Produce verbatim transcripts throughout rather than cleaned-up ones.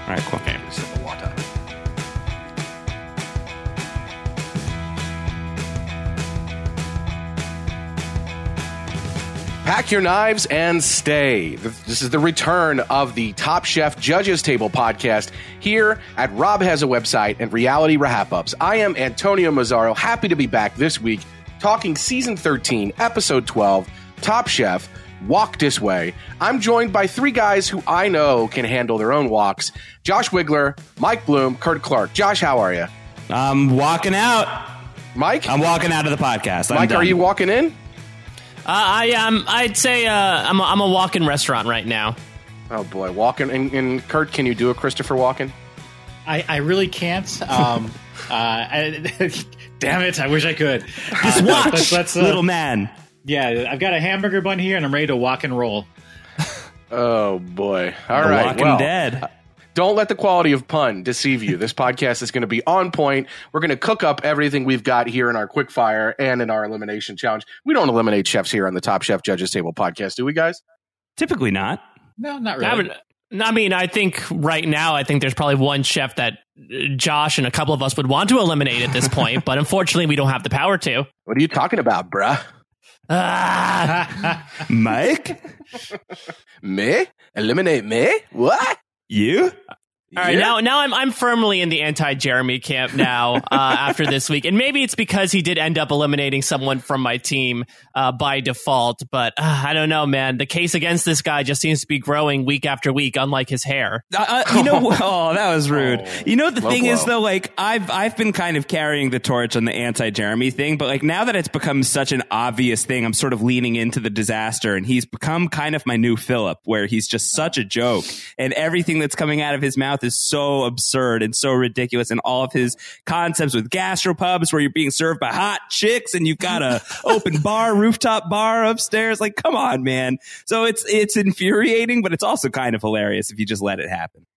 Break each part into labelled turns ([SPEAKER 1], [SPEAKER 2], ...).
[SPEAKER 1] All right, cool.
[SPEAKER 2] Okay. Sip of water. Pack your knives and stay. This is the return of the Top Chef Judges Table podcast here at Rob Has a Website and Reality Wrap-Ups. I am Antonio Mazzaro, happy to be back this week talking season thirteen, episode twelve, Top Chef, Walk This Way. I'm joined by three guys who I know can handle their own walks. Josh Wigler, Mike Bloom, Kurt Clark. Josh, how are you?
[SPEAKER 1] I'm walking out.
[SPEAKER 2] Mike?
[SPEAKER 1] I'm walking out of the podcast. I'm
[SPEAKER 2] Mike,
[SPEAKER 1] done.
[SPEAKER 2] are you walking in?
[SPEAKER 3] Uh, I um, I'd say uh, I'm a, I'm a walk-in restaurant right now.
[SPEAKER 2] Oh boy, Walken and, and Kurt, can you do a Christopher Walken?
[SPEAKER 4] I, I really can't. Um, uh, I, damn it! I wish I could.
[SPEAKER 1] Just
[SPEAKER 4] Uh,
[SPEAKER 1] watch,
[SPEAKER 4] let's- let's, uh,
[SPEAKER 1] little man.
[SPEAKER 4] Yeah, I've got a hamburger bun here, and I'm ready to walk and roll.
[SPEAKER 2] Oh boy! All
[SPEAKER 1] The
[SPEAKER 2] right,
[SPEAKER 1] Walking
[SPEAKER 2] well,
[SPEAKER 1] Dead.
[SPEAKER 2] don't let the quality of pun deceive you. This podcast is going to be on point. We're going to cook up everything we've got here in our quick fire and in our elimination challenge. We don't eliminate chefs here on the Top Chef Judges Table podcast, do we, guys?
[SPEAKER 1] Typically not.
[SPEAKER 4] No, not
[SPEAKER 3] I,
[SPEAKER 4] really.
[SPEAKER 3] would, I mean, I think right now, I think there's probably one chef that uh, Josh and a couple of us would want to eliminate at this point, but unfortunately, we don't have the power to.
[SPEAKER 2] What are you talking about, bruh?
[SPEAKER 3] Ah,
[SPEAKER 1] Mike,
[SPEAKER 2] Me? Eliminate me? What?
[SPEAKER 1] you?
[SPEAKER 3] all right,
[SPEAKER 2] Yeah.
[SPEAKER 3] now now I'm I'm firmly in the anti-Jeremy camp now uh, after this week, and maybe it's because he did end up eliminating someone from my team uh, by default. But uh, I don't know, man. The case against this guy just seems to be growing week after week, unlike his hair.
[SPEAKER 1] Uh, uh, you know, oh, that was rude.
[SPEAKER 2] Oh,
[SPEAKER 1] you know, the
[SPEAKER 2] low
[SPEAKER 1] thing is,
[SPEAKER 2] blow.
[SPEAKER 1] though, like I've I've been kind of carrying the torch on the anti-Jeremy thing, but like now that it's become such an obvious thing, I'm sort of leaning into the disaster, and he's become kind of my new Philip, where he's just such a joke, and everything that's coming out of his mouth is so absurd and so ridiculous, and all of his concepts with gastropubs where you're being served by hot chicks and you've got a open bar, rooftop bar upstairs. Like, come on, man. So it's it's infuriating, but it's also kind of hilarious if you just let it happen.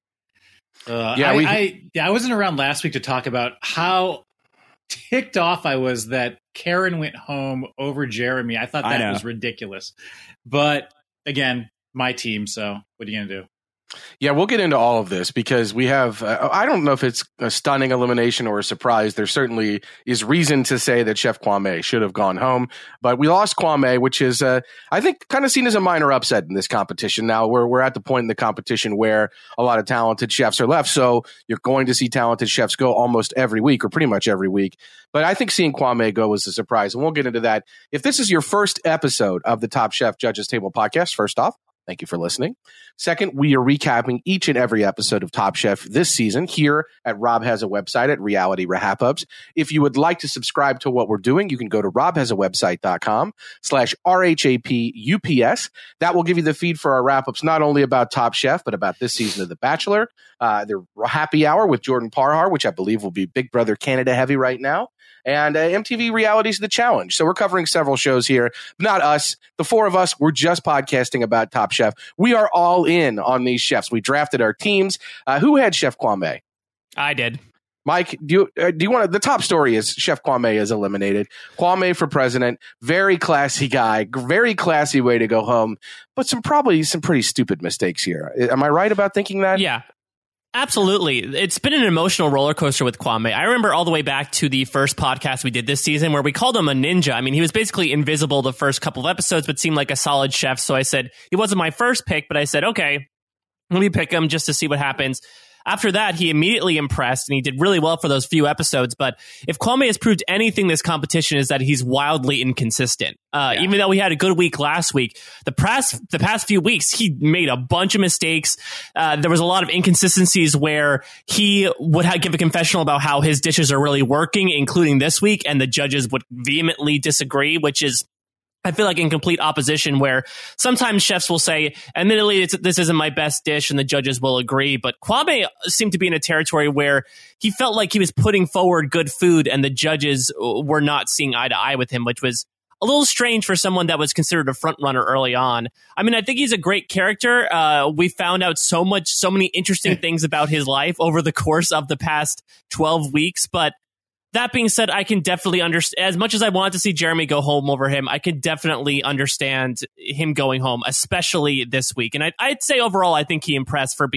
[SPEAKER 4] Uh,
[SPEAKER 2] Yeah,
[SPEAKER 4] I,
[SPEAKER 2] we-
[SPEAKER 4] I, yeah, I wasn't around last week to talk about how ticked off I was that Karen went home over Jeremy. I thought
[SPEAKER 1] I
[SPEAKER 4] that
[SPEAKER 1] know.
[SPEAKER 4] was ridiculous. But again, my team. So what are you going to do?
[SPEAKER 2] Yeah, we'll get into all of this because we have, uh, I don't know if it's a stunning elimination or a surprise. There certainly is reason to say that Chef Kwame should have gone home, but we lost Kwame, which is, uh, I think, kind of seen as a minor upset in this competition. Now we're, we're at the point in the competition where a lot of talented chefs are left. So you're going to see talented chefs go almost every week or pretty much every week. But I think seeing Kwame go was a surprise, and we'll get into that. If this is your first episode of the Top Chef Judges Table podcast, first off, thank you for listening. Second, we are recapping each and every episode of Top Chef this season here at Rob Has a Website at Reality Wrap-Ups. If you would like to subscribe to what we're doing, you can go to robhasawebsite.com slash R-H-A-P-U-P-S. That will give you the feed for our wrap-ups, not only about Top Chef, but about this season of The Bachelor, uh, the happy hour with Jordan Parhar, which I believe will be Big Brother Canada heavy right now, and uh, M T V Reality's The Challenge. So we're covering several shows here. Not us. The four of us, we're just podcasting about Top Chef. We are all in on these chefs. We drafted our teams. Uh, who had Chef Kwame?
[SPEAKER 3] I did.
[SPEAKER 2] Mike, do you uh, do you want to? The top story is Chef Kwame is eliminated. Kwame for president. Very classy guy. Very classy way to go home. But some probably some pretty stupid mistakes here. Am I right about thinking that?
[SPEAKER 3] Yeah. Absolutely. It's been an emotional roller coaster with Kwame. I remember all the way back to the first podcast we did this season where we called him a ninja. I mean, he was basically invisible the first couple of episodes, but seemed like a solid chef. So I said, he wasn't my first pick, but I said, okay, let me pick him just to see what happens. After that, he immediately impressed, and he did really well for those few episodes. But if Kwame has proved anything this competition is that he's wildly inconsistent. Uh, yeah. Even though we had a good week last week, the past, the past few weeks, he made a bunch of mistakes. Uh, there was a lot of inconsistencies where he would have, give a confessional about how his dishes are really working, including this week, and the judges would vehemently disagree, which is, I feel like, in complete opposition, where sometimes chefs will say, admittedly, it's, this isn't my best dish, and the judges will agree. But Kwame seemed to be in a territory where he felt like he was putting forward good food, and the judges were not seeing eye to eye with him, which was a little strange for someone that was considered a front runner early on. I mean, I think he's a great character. Uh, we found out so much, so many interesting things about his life over the course of the past twelve weeks, but that being said, I can definitely understand, as much as I want to see Jeremy go home over him, I could definitely understand him going home, especially this week. And I, I'd say overall, I think he impressed for being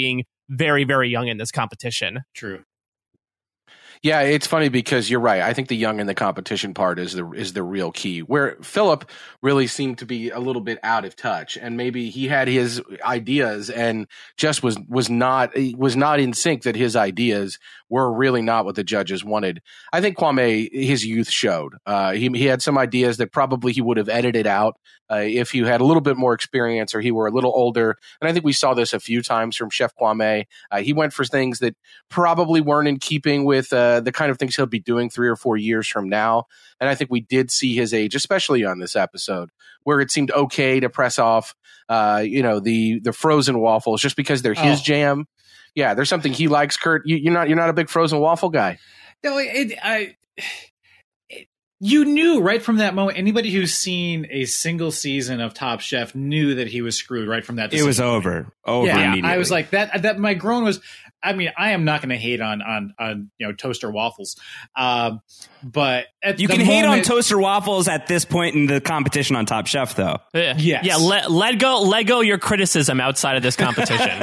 [SPEAKER 3] very, very young in this competition.
[SPEAKER 4] True.
[SPEAKER 2] Yeah, it's funny because you're right. I think the young in the competition part is the is the real key. Where Philip really seemed to be a little bit out of touch, and maybe he had his ideas and just was was not was not in sync. That his ideas were really not what the judges wanted. I think Kwame, his youth showed. Uh, he he had some ideas that probably he would have edited out uh, if he had a little bit more experience or he were a little older. And I think we saw this a few times from Chef Kwame. Uh, he went for things that probably weren't in keeping with Uh, the kind of things he'll be doing three or four years from now. And I think we did see his age, especially on this episode, where it seemed okay to press off, uh, you know, the the frozen waffles just because they're his
[SPEAKER 4] Oh.
[SPEAKER 2] jam. Yeah, there's something he likes. Kurt, you, you're not you're not a big frozen waffle guy.
[SPEAKER 4] No, it, I, it, you knew right from that moment. Anybody who's seen a single season of Top Chef knew that he was screwed right from that.
[SPEAKER 1] It was
[SPEAKER 4] decision.
[SPEAKER 1] over. Over
[SPEAKER 4] Yeah,
[SPEAKER 1] immediately.
[SPEAKER 4] I was like that. That my groan was. I mean, I am not going to hate on on on you know toaster waffles, um, but at
[SPEAKER 1] you
[SPEAKER 4] the
[SPEAKER 1] can hate on
[SPEAKER 4] moment-
[SPEAKER 1] toaster waffles at this point in the competition on Top Chef, though.
[SPEAKER 3] Yeah,
[SPEAKER 4] Yes.
[SPEAKER 3] yeah. Let let go let go your criticism outside of this competition.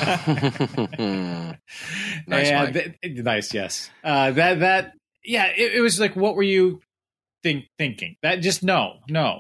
[SPEAKER 2] Nice,
[SPEAKER 4] Yeah,
[SPEAKER 2] Mike.
[SPEAKER 4] th- nice. Yes. Uh, that that yeah. It, it was like, what were you think thinking? That just no, no.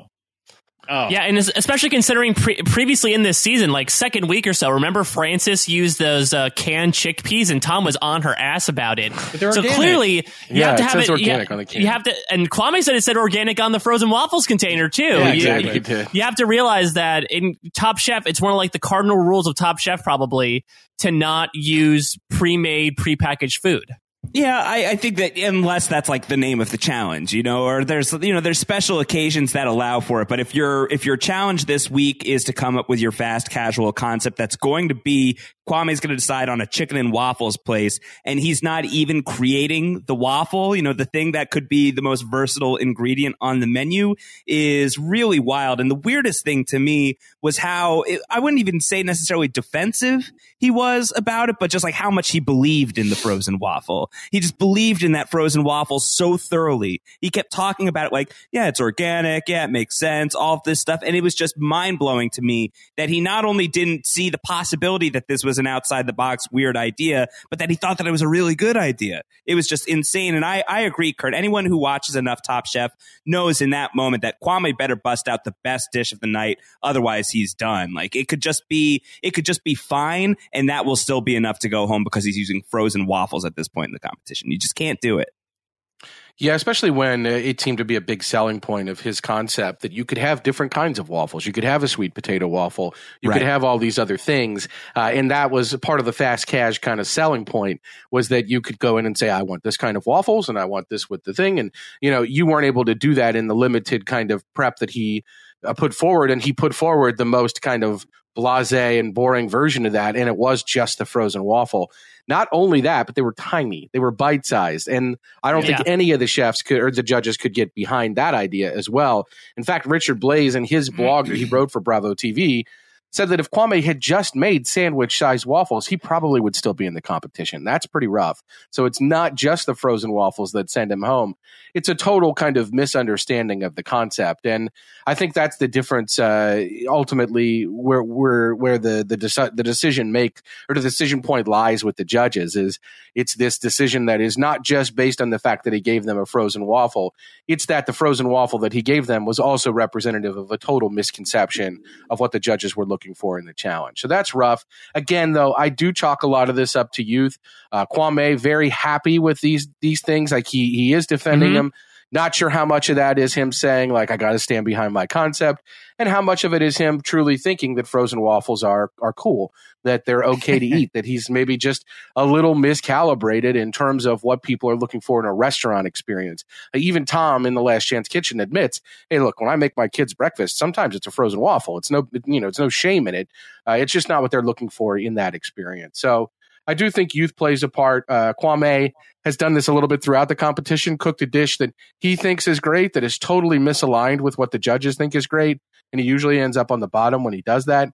[SPEAKER 4] Oh
[SPEAKER 3] Yeah, and es- especially considering pre- previously in this season, like second week or so, remember Francis used those uh, canned chickpeas, and Tom was on her ass about it.
[SPEAKER 4] But they're
[SPEAKER 3] so
[SPEAKER 4] organic.
[SPEAKER 3] clearly, you
[SPEAKER 2] Yeah,
[SPEAKER 3] have to
[SPEAKER 2] it
[SPEAKER 3] have
[SPEAKER 2] says
[SPEAKER 3] it.
[SPEAKER 2] organic
[SPEAKER 3] you,
[SPEAKER 2] on the can.
[SPEAKER 3] You have to, and Kwame said it said organic on the frozen waffles container too.
[SPEAKER 4] Yeah,
[SPEAKER 3] You-
[SPEAKER 4] exactly.
[SPEAKER 2] You did.
[SPEAKER 3] You have to realize that in Top Chef, it's one of like the cardinal rules of Top Chef, probably, to not use pre-made, pre-packaged food.
[SPEAKER 1] Yeah, I, I think that unless that's like the name of the challenge, you know, or there's you know there's special occasions that allow for it. But if your if your challenge this week is to come up with your fast casual concept, that's going to be Kwame's going to decide on a chicken and waffles place, and he's not even creating the waffle. You know, the thing that could be the most versatile ingredient on the menu is really wild. And the weirdest thing to me was how it, I wouldn't even say necessarily defensive he was about it, but just like how much he believed in the frozen waffle. He just believed in that frozen waffle so thoroughly. He kept talking about it like, yeah, it's organic. Yeah, it makes sense. All of this stuff. And it was just mind blowing to me that he not only didn't see the possibility that this was an outside the box weird idea, but that he thought that it was a really good idea. It was just insane. And I, I agree, Kurt. Anyone who watches enough Top Chef knows in that moment that Kwame better bust out the best dish of the night. Otherwise he's done. Like it could just be, it could just be fine. And that will still be enough to go home because he's using frozen waffles at this point in the competition. You just can't do it.
[SPEAKER 2] Yeah, especially when uh, it seemed to be a big selling point of his concept that you could have different kinds of waffles. You could have a sweet potato waffle. You
[SPEAKER 1] Right.
[SPEAKER 2] could have all these other things. Uh, and that was part of the fast cash kind of selling point, was that you could go in and say, I want this kind of waffles and I want this with the thing. And, you know, you weren't able to do that in the limited kind of prep that he uh, put forward. And he put forward the most kind of blasé and boring version of that. And it was just the frozen waffle. Not only that, but they were tiny. They were bite sized. And I don't
[SPEAKER 3] Yeah.
[SPEAKER 2] think any of the chefs could, or the judges could get behind that idea as well. In fact, Richard Blaze in his blog that he wrote for Bravo T V said that if Kwame had just made sandwich sized waffles, he probably would still be in the competition. That's pretty rough. So it's not just the frozen waffles that send him home. It's a total kind of misunderstanding of the concept. And I think that's the difference uh, ultimately where where where the the, deci- the decision make or the decision point lies with the judges is it's this decision that is not just based on the fact that he gave them a frozen waffle. It's that the frozen waffle that he gave them was also representative of a total misconception of what the judges were looking for in the challenge. So that's rough. Again, though, I do chalk a lot of this up to youth. Uh, Kwame, very happy with these these things. Like he he is defending
[SPEAKER 3] Mhm.
[SPEAKER 2] them. Not sure how much of that is him saying, like, I got to stand behind my concept, and how much of it is him truly thinking that frozen waffles are are cool, that they're okay to eat, that he's maybe just a little miscalibrated in terms of what people are looking for in a restaurant experience. Uh, even Tom in the Last Chance Kitchen admits, hey, look, when I make my kids breakfast, sometimes it's a frozen waffle. It's no, you know, it's no shame in it. Uh, it's just not what they're looking for in that experience. So I do think youth plays a part. Uh, Kwame has done this a little bit throughout the competition, cooked a dish that he thinks is great, that is totally misaligned with what the judges think is great. And he usually ends up on the bottom when he does that.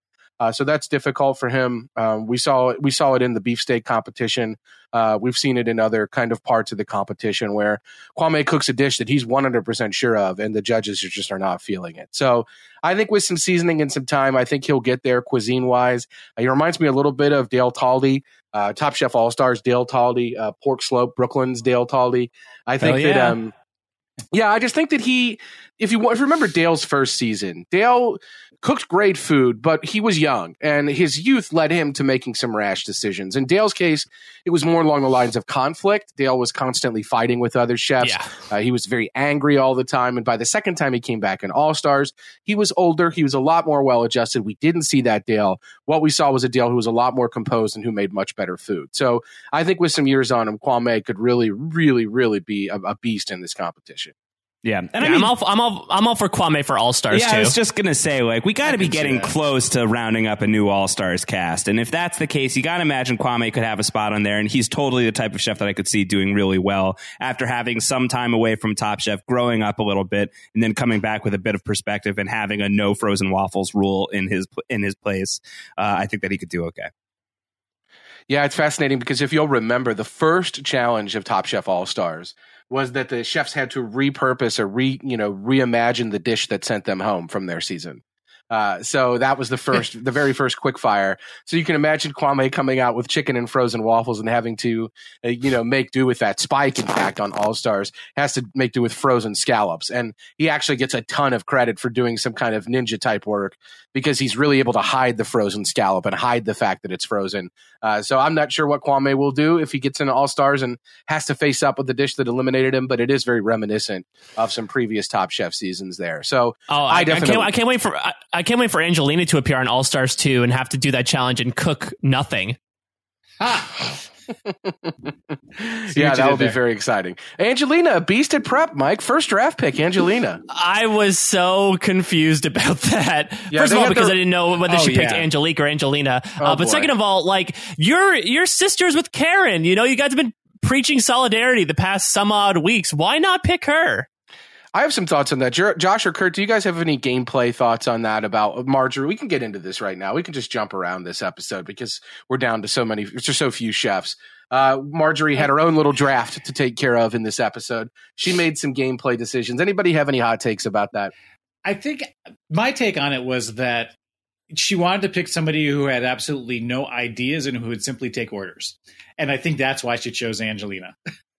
[SPEAKER 2] Uh, so that's difficult for him. Um, we saw we saw it in the beefsteak competition. Uh, we've seen it in other kind of parts of the competition where Kwame cooks a dish that he's one hundred percent sure of, and the judges are just are not feeling it. So I think with some seasoning and some time, I think he'll get there cuisine-wise. Uh, he reminds me a little bit of Dale Taldy, uh, Top Chef All-Stars Dale Taldy, uh, Pork Slope, Brooklyn's Dale Taldy. I think
[SPEAKER 1] yeah.
[SPEAKER 2] that... Um, Yeah, I just think that he, if you, if you remember Dale's first season, Dale cooked great food, but he was young, and his youth led him to making some rash decisions. In Dale's case, it was more along the lines of conflict. Dale was constantly fighting with other chefs.
[SPEAKER 3] Yeah.
[SPEAKER 2] Uh, he was very angry all the time, and by the second time he came back in All-Stars, he was older. He was a lot more well-adjusted. We didn't see that Dale. What we saw was a Dale who was a lot more composed and who made much better food. So I think with some years on him, Kwame could really, really, really be a, a beast in this competition.
[SPEAKER 1] Yeah, and
[SPEAKER 3] yeah,
[SPEAKER 1] I mean,
[SPEAKER 3] I'm all I'm all I'm all for Kwame for All Stars
[SPEAKER 1] yeah,
[SPEAKER 3] too.
[SPEAKER 1] I was just gonna say, like, we got to be getting
[SPEAKER 4] that.
[SPEAKER 1] close to rounding up a new All Stars cast, and if that's the case, you got to imagine Kwame could have a spot on there, and he's totally the type of chef that I could see doing really well after having some time away from Top Chef, growing up a little bit, and then coming back with a bit of perspective and having a no frozen waffles rule in his in his place. Uh, I think that he could do okay.
[SPEAKER 2] Yeah, it's fascinating because if you'll remember, the first challenge of Top Chef All Stars was that the chefs had to repurpose or re, you know, reimagine the dish that sent them home from their season. Uh, so that was the first, the very first quick fire. So you can imagine Kwame coming out with chicken and frozen waffles and having to, uh, you know, make do with that. Spike, in fact, on All Stars has to make do with frozen scallops. And he actually gets a ton of credit for doing some kind of ninja type work because he's really able to hide the frozen scallop and hide the fact that it's frozen. Uh, so I'm not sure what Kwame will do if he gets into All Stars and has to face up with the dish that eliminated him, but it is very reminiscent of some previous Top Chef seasons there. So
[SPEAKER 3] oh,
[SPEAKER 2] I,
[SPEAKER 3] I,
[SPEAKER 2] definitely,
[SPEAKER 3] I, can't, I can't wait for I, I can't wait for Angelina to appear on All Stars two and have to do that challenge and cook nothing.
[SPEAKER 4] Ha!
[SPEAKER 2] Yeah, that would be very exciting. Angelina, a beast at prep, Mike. First draft pick, Angelina.
[SPEAKER 3] I was so confused about that.
[SPEAKER 2] Yeah,
[SPEAKER 3] First of all, because
[SPEAKER 2] their...
[SPEAKER 3] I didn't know whether
[SPEAKER 4] oh,
[SPEAKER 3] she picked
[SPEAKER 4] yeah.
[SPEAKER 3] Angelique or Angelina.
[SPEAKER 2] Oh,
[SPEAKER 3] uh, but
[SPEAKER 2] boy.
[SPEAKER 3] second of all, like, you're, you're sisters with Karen. You know, you guys have been preaching solidarity the past some odd weeks. Why not pick her?
[SPEAKER 2] I have some thoughts on that. Jo- Josh or Kurt, do you guys have any gameplay thoughts on that about Marjorie? We can get into this right now. We can just jump around this episode because we're down to so many, there's so few chefs. Uh, Marjorie had her own little draft to take care of in this episode. She made some gameplay decisions. Anybody have any hot takes about that?
[SPEAKER 4] I think my take on it was that she wanted to pick somebody who had absolutely no ideas and who would simply take orders. And I think that's why she chose Angelina.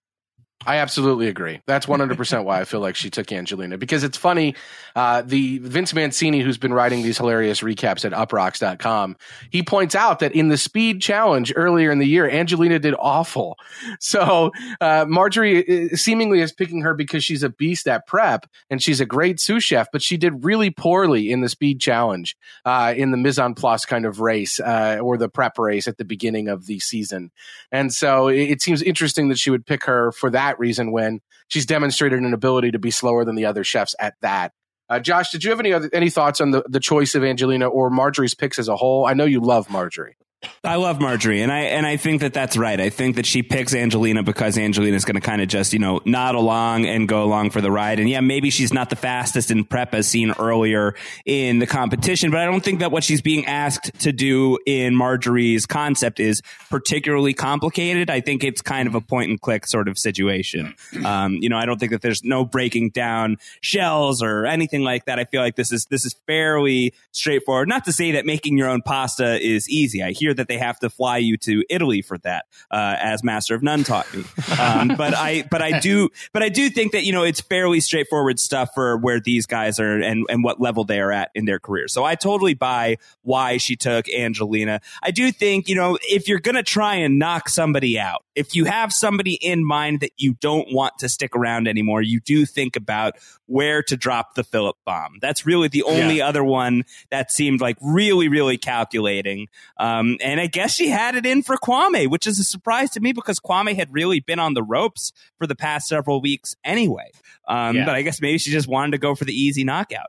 [SPEAKER 2] I absolutely agree. That's one hundred percent why I feel like she took Angelina, because it's funny. Uh, the Vince Mancini, who's been writing these hilarious recaps at uprocks dot com, he points out that in the speed challenge earlier in the year, Angelina did awful. So uh, Marjorie seemingly is picking her because she's a beast at prep and she's a great sous chef, but she did really poorly in the speed challenge, uh, in the mise en place kind of race, uh, or the prep race at the beginning of the season. And so it, it seems interesting that she would pick her for that reason when she's demonstrated an ability to be slower than the other chefs at that. Uh, Josh, did you have any other any thoughts on the, the choice of Angelina or Marjorie's picks as a whole? I know you love Marjorie.
[SPEAKER 1] I love Marjorie, and I and I think that that's right. I think that she picks Angelina because Angelina is going to kind of just, you know, nod along and go along for the ride. And yeah, maybe she's not the fastest in prep as seen earlier in the competition, but I don't think that what she's being asked to do in Marjorie's concept is particularly complicated. I think it's kind of a point and click sort of situation. Um, you know, I don't think that there's no breaking down shells or anything like that. I feel like this is this is fairly straightforward. Not to say that making your own pasta is easy. I hear that they have to fly you to Italy for that, uh, as Master of None taught me. Um, but I, but I do, but I do think that, you know, it's fairly straightforward stuff for where these guys are and, and what level they are at in their career. So I totally buy why she took Angelina. I do think, you know, if you're going to try and knock somebody out, if you have somebody in mind that you don't want to stick around anymore, you do think about where to drop the Philip bomb. That's really the only yeah. other one that seemed like really, really calculating. Um, and I guess she had it in for Kwame, which is a surprise to me because Kwame had really been on the ropes for the past several weeks anyway. Um, yeah. But I guess maybe she just wanted to go for the easy knockout.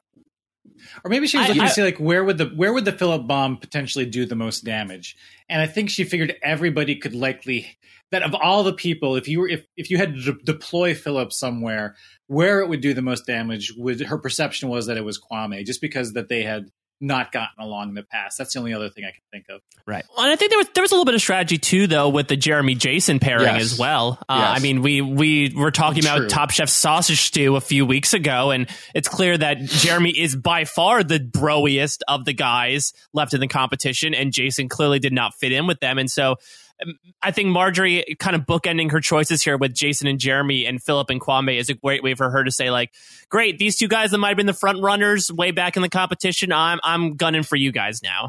[SPEAKER 4] Or maybe she was
[SPEAKER 3] I,
[SPEAKER 4] looking
[SPEAKER 3] I,
[SPEAKER 4] to see like where would the where would the Philip bomb potentially do the most damage, and I think she figured everybody could likely that of all the people, if you were if, if you had to de- deploy Philip somewhere, where it would do the most damage, would her perception was that it was Kwame, just because that they had not gotten along in the past. That's the only other thing I can think of.
[SPEAKER 1] Right.
[SPEAKER 3] Well, and I think there was there was a little bit of strategy too, though, with the Jeremy Jason pairing
[SPEAKER 2] Yes.
[SPEAKER 3] as well. Uh,
[SPEAKER 2] Yes.
[SPEAKER 3] I mean, we we were talking
[SPEAKER 4] True.
[SPEAKER 3] about Top Chef sausage stew a few weeks ago, and it's clear that Jeremy is by far the broiest of the guys left in the competition, and Jason clearly did not fit in with them, and so. I think Marjorie kind of bookending her choices here with Jason and Jeremy and Philip and Kwame is a great way for her to say, like, great, these two guys that might have been the front runners way back in the competition, I'm I'm gunning for you guys now.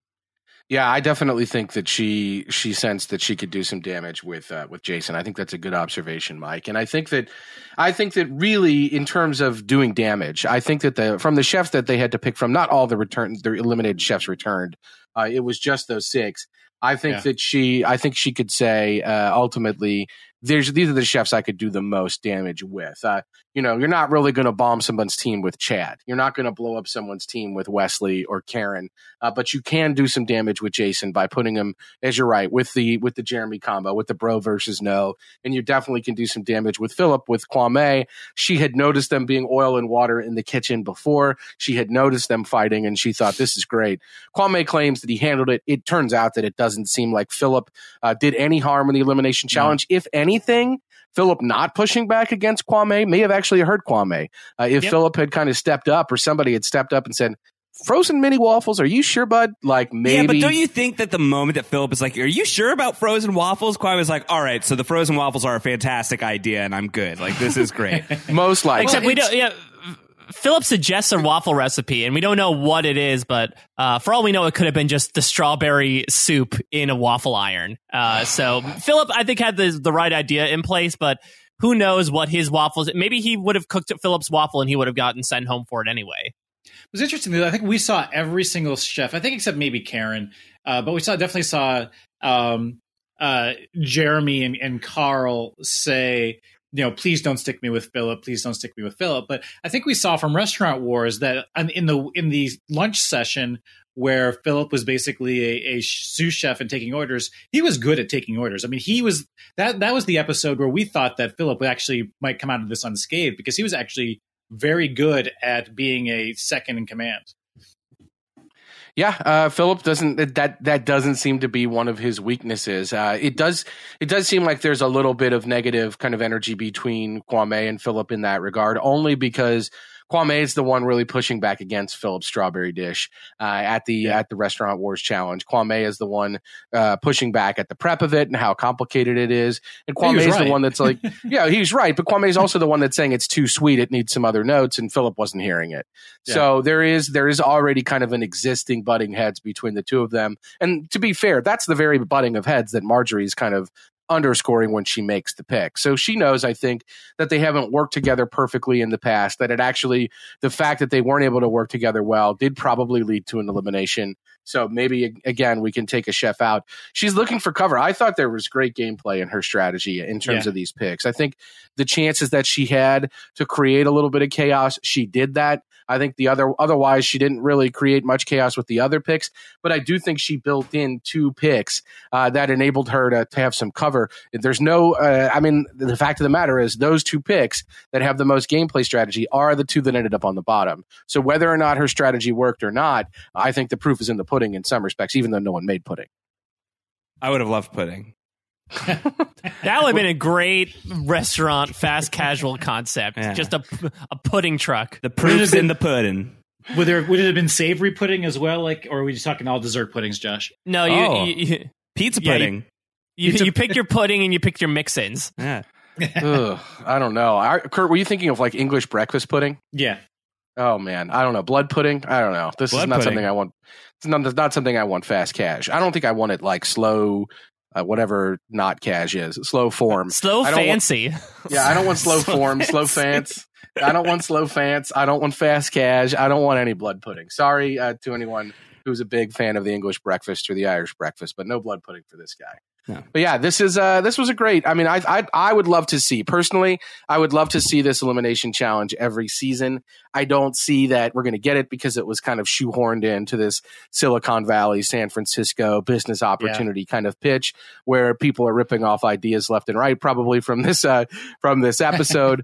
[SPEAKER 2] Yeah, I definitely think that she she sensed that she could do some damage with uh, with Jason. I think that's a good observation, Mike. And I think that I think that really in terms of doing damage, I think that the from the chefs that they had to pick from, not all the return the eliminated chefs returned. Uh, it was just those six. I think
[SPEAKER 4] Yeah.
[SPEAKER 2] that she, I think she could say uh, ultimately, there's these are the chefs I could do the most damage with. Uh, you know, you're not really going to bomb someone's team with Chad. You're not going to blow up someone's team with Wesley or Karen, uh, but you can do some damage with Jason by putting him, as you're right, with the with the Jeremy combo, with the bro versus no, and you definitely can do some damage with Philip, with Kwame. She had noticed them being oil and water in the kitchen before. She had noticed them fighting, and she thought, this is great. Kwame claims that he handled it. It turns out that it doesn't seem like Philip uh, did any harm in the elimination challenge. No. If anything, Philip not pushing back against Kwame may have actually hurt Kwame. Uh, if yep. Philip had kind of stepped up, or somebody had stepped up and said, frozen mini waffles, are you sure, bud? Like, maybe.
[SPEAKER 1] Yeah, but don't you think that the moment that Philip is like, are you sure about frozen waffles? Kwame's like, all right, so the frozen waffles are a fantastic idea, and I'm good. Like, this is great.
[SPEAKER 2] Most likely.
[SPEAKER 3] Except we don't, yeah. Philip suggests a waffle recipe, and we don't know what it is, but uh, for all we know, it could have been just the strawberry soup in a waffle iron. Uh, so Philip, I think, had the, the right idea in place, but who knows what his waffles... Maybe he would have cooked Philip's waffle, and he would have gotten sent home for it anyway.
[SPEAKER 4] It was interesting. I think we saw every single chef, I think except maybe Karen, uh, but we saw definitely saw um, uh, Jeremy and, and Carl say... you know, please don't stick me with Philip. Please don't stick me with Philip. But I think we saw from Restaurant Wars that in the in the lunch session where Philip was basically a, a sous chef and taking orders, he was good at taking orders. I mean, he was that that was the episode where we thought that Philip actually might come out of this unscathed, because he was actually very good at being a second in command.
[SPEAKER 2] Yeah, uh, Philip doesn't that that doesn't seem to be one of his weaknesses. Uh, it does it does seem like there's a little bit of negative kind of energy between Kwame and Philip in that regard, only because Kwame is the one really pushing back against Philip's strawberry dish uh, at the yeah. at the Restaurant Wars challenge. Kwame is the one uh, pushing back at the prep of it and how complicated it is. And Kwame is right. the one that's like, yeah, he's right. But Kwame is also the one that's saying it's too sweet, it needs some other notes, and Philip wasn't hearing it. Yeah. So there is there is already kind of an existing butting heads between the two of them. And to be fair, that's the very butting of heads that Marjorie's kind of underscoring when she makes the pick. So she knows, I think, that they haven't worked together perfectly in the past, that it actually, the fact that they weren't able to work together well did probably lead to an elimination. So maybe, again, we can take a chef out. She's looking for cover. I thought there was great gameplay in her strategy in terms yeah. of these picks. I think the chances that she had to create a little bit of chaos, she did that. I think the other, otherwise, she didn't really create much chaos with the other picks, but I do think she built in two picks uh, that enabled her to, to have some cover. There's no, uh, I mean, the fact of the matter is those two picks that have the most gameplay strategy are the two that ended up on the bottom. So whether or not her strategy worked or not, I think the proof is in the pudding in some respects, even though no one made pudding.
[SPEAKER 1] I would have loved pudding.
[SPEAKER 3] That would have been a great restaurant, fast casual concept. Yeah. Just a, a pudding truck.
[SPEAKER 1] The proof's in the pudding.
[SPEAKER 4] Would there would it have been savory pudding as well? Like, or are we just talking all dessert puddings, Josh?
[SPEAKER 3] No, you,
[SPEAKER 1] oh.
[SPEAKER 3] you, you
[SPEAKER 1] pizza pudding.
[SPEAKER 3] Yeah, you, you,
[SPEAKER 1] pizza
[SPEAKER 3] you pick your pudding and you pick your mix-ins.
[SPEAKER 1] Yeah.
[SPEAKER 2] Ugh, I don't know. I, Kurt, were you thinking of like English breakfast pudding?
[SPEAKER 4] Yeah.
[SPEAKER 2] Oh man, I don't know. Blood pudding? I don't know. This
[SPEAKER 1] Blood
[SPEAKER 2] is not
[SPEAKER 1] pudding.
[SPEAKER 2] something I want. It's not, it's not something I want fast cash. I don't think I want it like slow. Uh, whatever not cash is, slow form,
[SPEAKER 3] slow
[SPEAKER 2] I don't
[SPEAKER 3] fancy.
[SPEAKER 2] Want, yeah, I don't want slow, slow form, fancy. slow fans. I don't want slow fans. I don't want fast cash. I don't want any blood pudding. Sorry uh, to anyone who's a big fan of the English breakfast or the Irish breakfast, but no blood pudding for this guy. No. But yeah, this is uh, this was a great. I mean, I, I I would love to see personally. I would love to see this elimination challenge every season. I don't see that we're going to get it because it was kind of shoehorned into this Silicon Valley, San Francisco business opportunity yeah. kind of pitch where people are ripping off ideas left and right, probably from this uh, from this episode.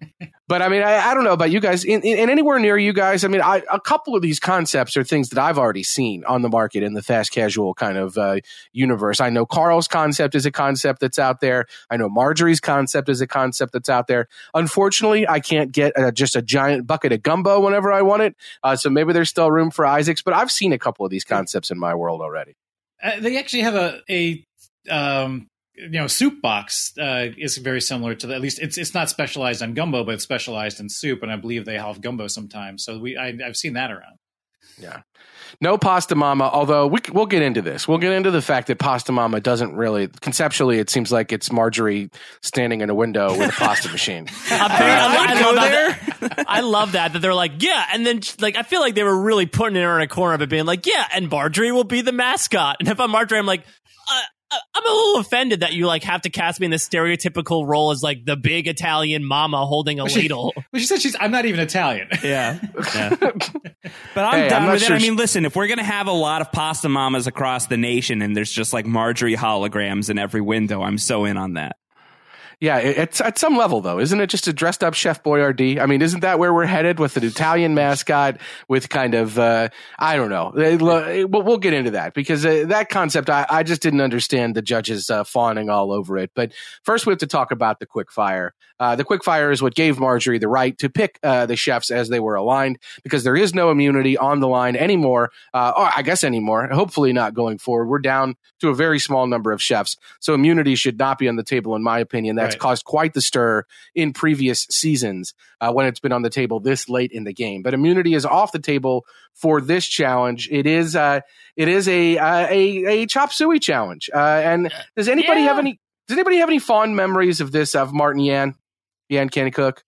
[SPEAKER 2] But I mean, I, I don't know about you guys. In, in, in anywhere near you guys, I mean, I, a couple of these concepts are things that I've already seen on the market in the fast casual kind of uh, universe. I know Carl's concept is a concept that's out there. I know Marjorie's concept is a concept that's out there. Unfortunately, I can't get uh, just a giant bucket of gumbo whenever I want it. Uh, so maybe there's still room for Isaac's, but I've seen a couple of these concepts in my world already.
[SPEAKER 4] Uh, they actually have a, a um, you know, soup box uh, is very similar to that. At least it's it's not specialized on gumbo, but it's specialized in soup, and I believe they have gumbo sometimes. So we I, I've seen that around.
[SPEAKER 2] Yeah. No Pasta Mama, although we, we'll get into this. We'll get into the fact that Pasta Mama doesn't really, conceptually, it seems like it's Marjorie standing in a window with a pasta machine.
[SPEAKER 3] I'm very, uh, I, I, love that. I love that, that they're like, yeah. And then, like, I feel like they were really putting her in a corner of it, being like, yeah, and Marjorie will be the mascot. And if I'm Marjorie, I'm like, uh, I'm a little offended that you like have to cast me in the stereotypical role as like the big Italian mama holding a
[SPEAKER 4] well,
[SPEAKER 3] ladle.
[SPEAKER 4] She, well, she said she's. I'm not even Italian.
[SPEAKER 1] Yeah, yeah. But I'm
[SPEAKER 2] hey,
[SPEAKER 1] down
[SPEAKER 2] I'm
[SPEAKER 1] with
[SPEAKER 2] sure
[SPEAKER 1] it. I mean,
[SPEAKER 2] she-
[SPEAKER 1] listen, if we're gonna have a lot of pasta mamas across the nation, and there's just like Marjorie holograms in every window, I'm so in on that.
[SPEAKER 2] Yeah, it, it's at some level, though, isn't it just a dressed up Chef Boyardee? I mean, isn't that where we're headed with an Italian mascot with kind of, uh, I don't know. We'll, we'll get into that because uh, that concept, I, I just didn't understand the judges uh, fawning all over it. But first, we have to talk about the quick fire. Uh, the quick fire is what gave Marjorie the right to pick uh, the chefs as they were aligned because there is no immunity on the line anymore, uh, or I guess anymore, hopefully not going forward. We're down to a very small number of chefs. So immunity should not be on the table, in my opinion. That's
[SPEAKER 4] Right.
[SPEAKER 2] caused quite the stir in previous seasons uh, when it's been on the table this late in the game. But immunity is off the table for this challenge. It is uh, it is a uh, a, a chop suey challenge. Uh, and does anybody
[SPEAKER 3] Yeah.
[SPEAKER 2] have any? Does anybody have any fond memories of this of Martin Yan? Yan Can Cook?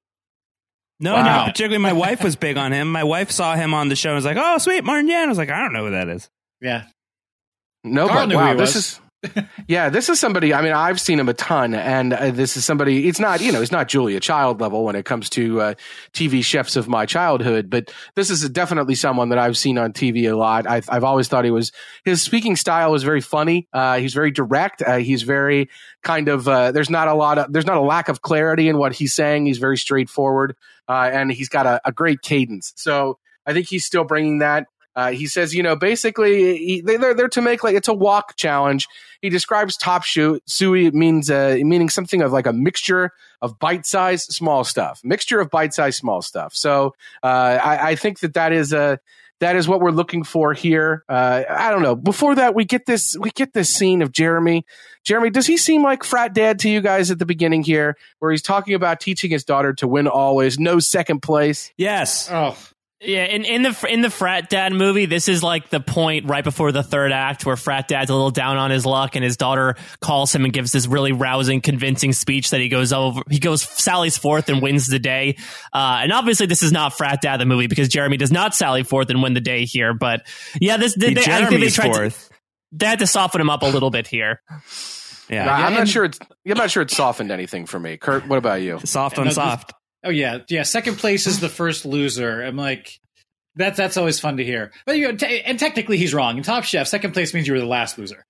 [SPEAKER 1] No,
[SPEAKER 2] Wow.
[SPEAKER 1] not particularly. My wife was big on him. My wife saw him on the show and was like, "Oh, sweet, Martin Yan." I was like, "I don't know who that is."
[SPEAKER 4] Yeah.
[SPEAKER 2] No,
[SPEAKER 4] Carl
[SPEAKER 2] but
[SPEAKER 4] knew who
[SPEAKER 2] wow,
[SPEAKER 4] he
[SPEAKER 2] this
[SPEAKER 4] was.
[SPEAKER 2] is yeah, this is somebody. I mean, I've seen him a ton, and uh, this is somebody. It's not, you know, it's not Julia Child level when it comes to uh, T V chefs of my childhood, but this is definitely someone that I've seen on T V a lot. I've, I've always thought he was. His speaking style was very funny. Uh, he's very direct. Uh, he's very kind of. Uh, there's not a lot of. There's not a lack of clarity in what he's saying. He's very straightforward, uh, and he's got a, a great cadence. So I think he's still bringing that. Uh, he says, you know, basically he, they, they're there to make like it's a wok challenge. He describes top shoe suey means uh, meaning something of like a mixture of bite-sized small stuff, mixture of bite-sized small stuff. So uh, I, I think that that is a that is what we're looking for here. Uh, I don't know. Before that, we get this we get this scene of Jeremy. Jeremy, does he seem like frat dad to you guys at the beginning here, where he's talking about teaching his daughter to win always, no second place?
[SPEAKER 1] Yes.
[SPEAKER 4] Oh.
[SPEAKER 3] Yeah, in, in the in the Frat Dad movie, this is like the point right before the third act where Frat Dad's a little down on his luck, and his daughter calls him and gives this really rousing, convincing speech that he goes over. He goes sallies forth and wins the day. Uh, and obviously, this is not Frat Dad the movie because Jeremy does not sally forth and win the day here. But yeah, this they,
[SPEAKER 1] He
[SPEAKER 3] they, I think they
[SPEAKER 1] Jeremy's
[SPEAKER 3] tried
[SPEAKER 1] forth.
[SPEAKER 3] to, they had to soften him up a little bit here.
[SPEAKER 1] Yeah.
[SPEAKER 2] Nah, I'm
[SPEAKER 4] and-
[SPEAKER 2] not sure. It's I'm not sure it softened anything for me. Kurt, what about you?
[SPEAKER 1] Soft
[SPEAKER 4] No,
[SPEAKER 1] on
[SPEAKER 4] this-
[SPEAKER 1] soft.
[SPEAKER 4] Oh yeah, yeah. Second place is the first loser. I'm like, that's that's always fun to hear. But you know, te- and technically he's wrong. In Top Chef, second place means you were the last loser.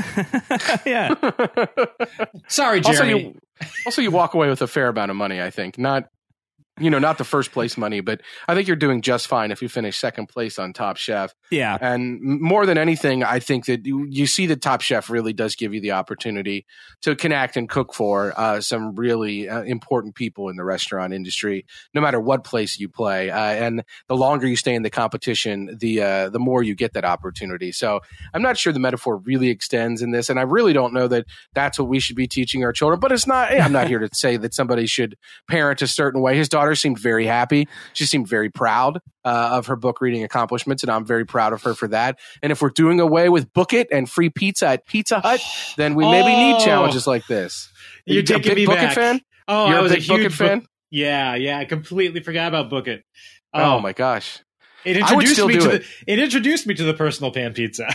[SPEAKER 1] Yeah.
[SPEAKER 4] Sorry,
[SPEAKER 2] Also,
[SPEAKER 4] Jeremy.
[SPEAKER 2] you also you walk away with a fair amount of money. I think not, you know, not the first place money, but I think you're doing just fine if you finish second place on Top Chef.
[SPEAKER 1] Yeah.
[SPEAKER 2] And more than anything, I think that you, you see that Top Chef really does give you the opportunity to connect and cook for uh, some really uh, important people in the restaurant industry, no matter what place you play. Uh, and the longer you stay in the competition, the uh, the more you get that opportunity. So I'm not sure the metaphor really extends in this, and I really don't know that that's what we should be teaching our children. But it's not. I'm not here to say that somebody should parent a certain way. His daughter seemed very happy. She seemed very proud uh, of her book reading accomplishments, and I'm very proud of her for that. And if we're doing away with Book It and free pizza at Pizza Hut, then we maybe need
[SPEAKER 4] Oh.
[SPEAKER 2] challenges like this.
[SPEAKER 4] You're
[SPEAKER 2] a
[SPEAKER 4] taking
[SPEAKER 2] big
[SPEAKER 4] me
[SPEAKER 2] Book It
[SPEAKER 4] back.
[SPEAKER 2] fan?
[SPEAKER 4] Oh,
[SPEAKER 2] You're
[SPEAKER 4] I
[SPEAKER 2] a
[SPEAKER 4] was
[SPEAKER 2] big
[SPEAKER 4] a
[SPEAKER 2] Book
[SPEAKER 4] huge
[SPEAKER 2] It fan?
[SPEAKER 4] Book- Yeah, yeah. I completely forgot about Book It.
[SPEAKER 2] Oh, my gosh.
[SPEAKER 4] It
[SPEAKER 2] I would
[SPEAKER 4] introduced
[SPEAKER 2] still
[SPEAKER 4] me
[SPEAKER 2] do
[SPEAKER 4] to
[SPEAKER 2] it.
[SPEAKER 4] the. It introduced me to the personal pan pizza.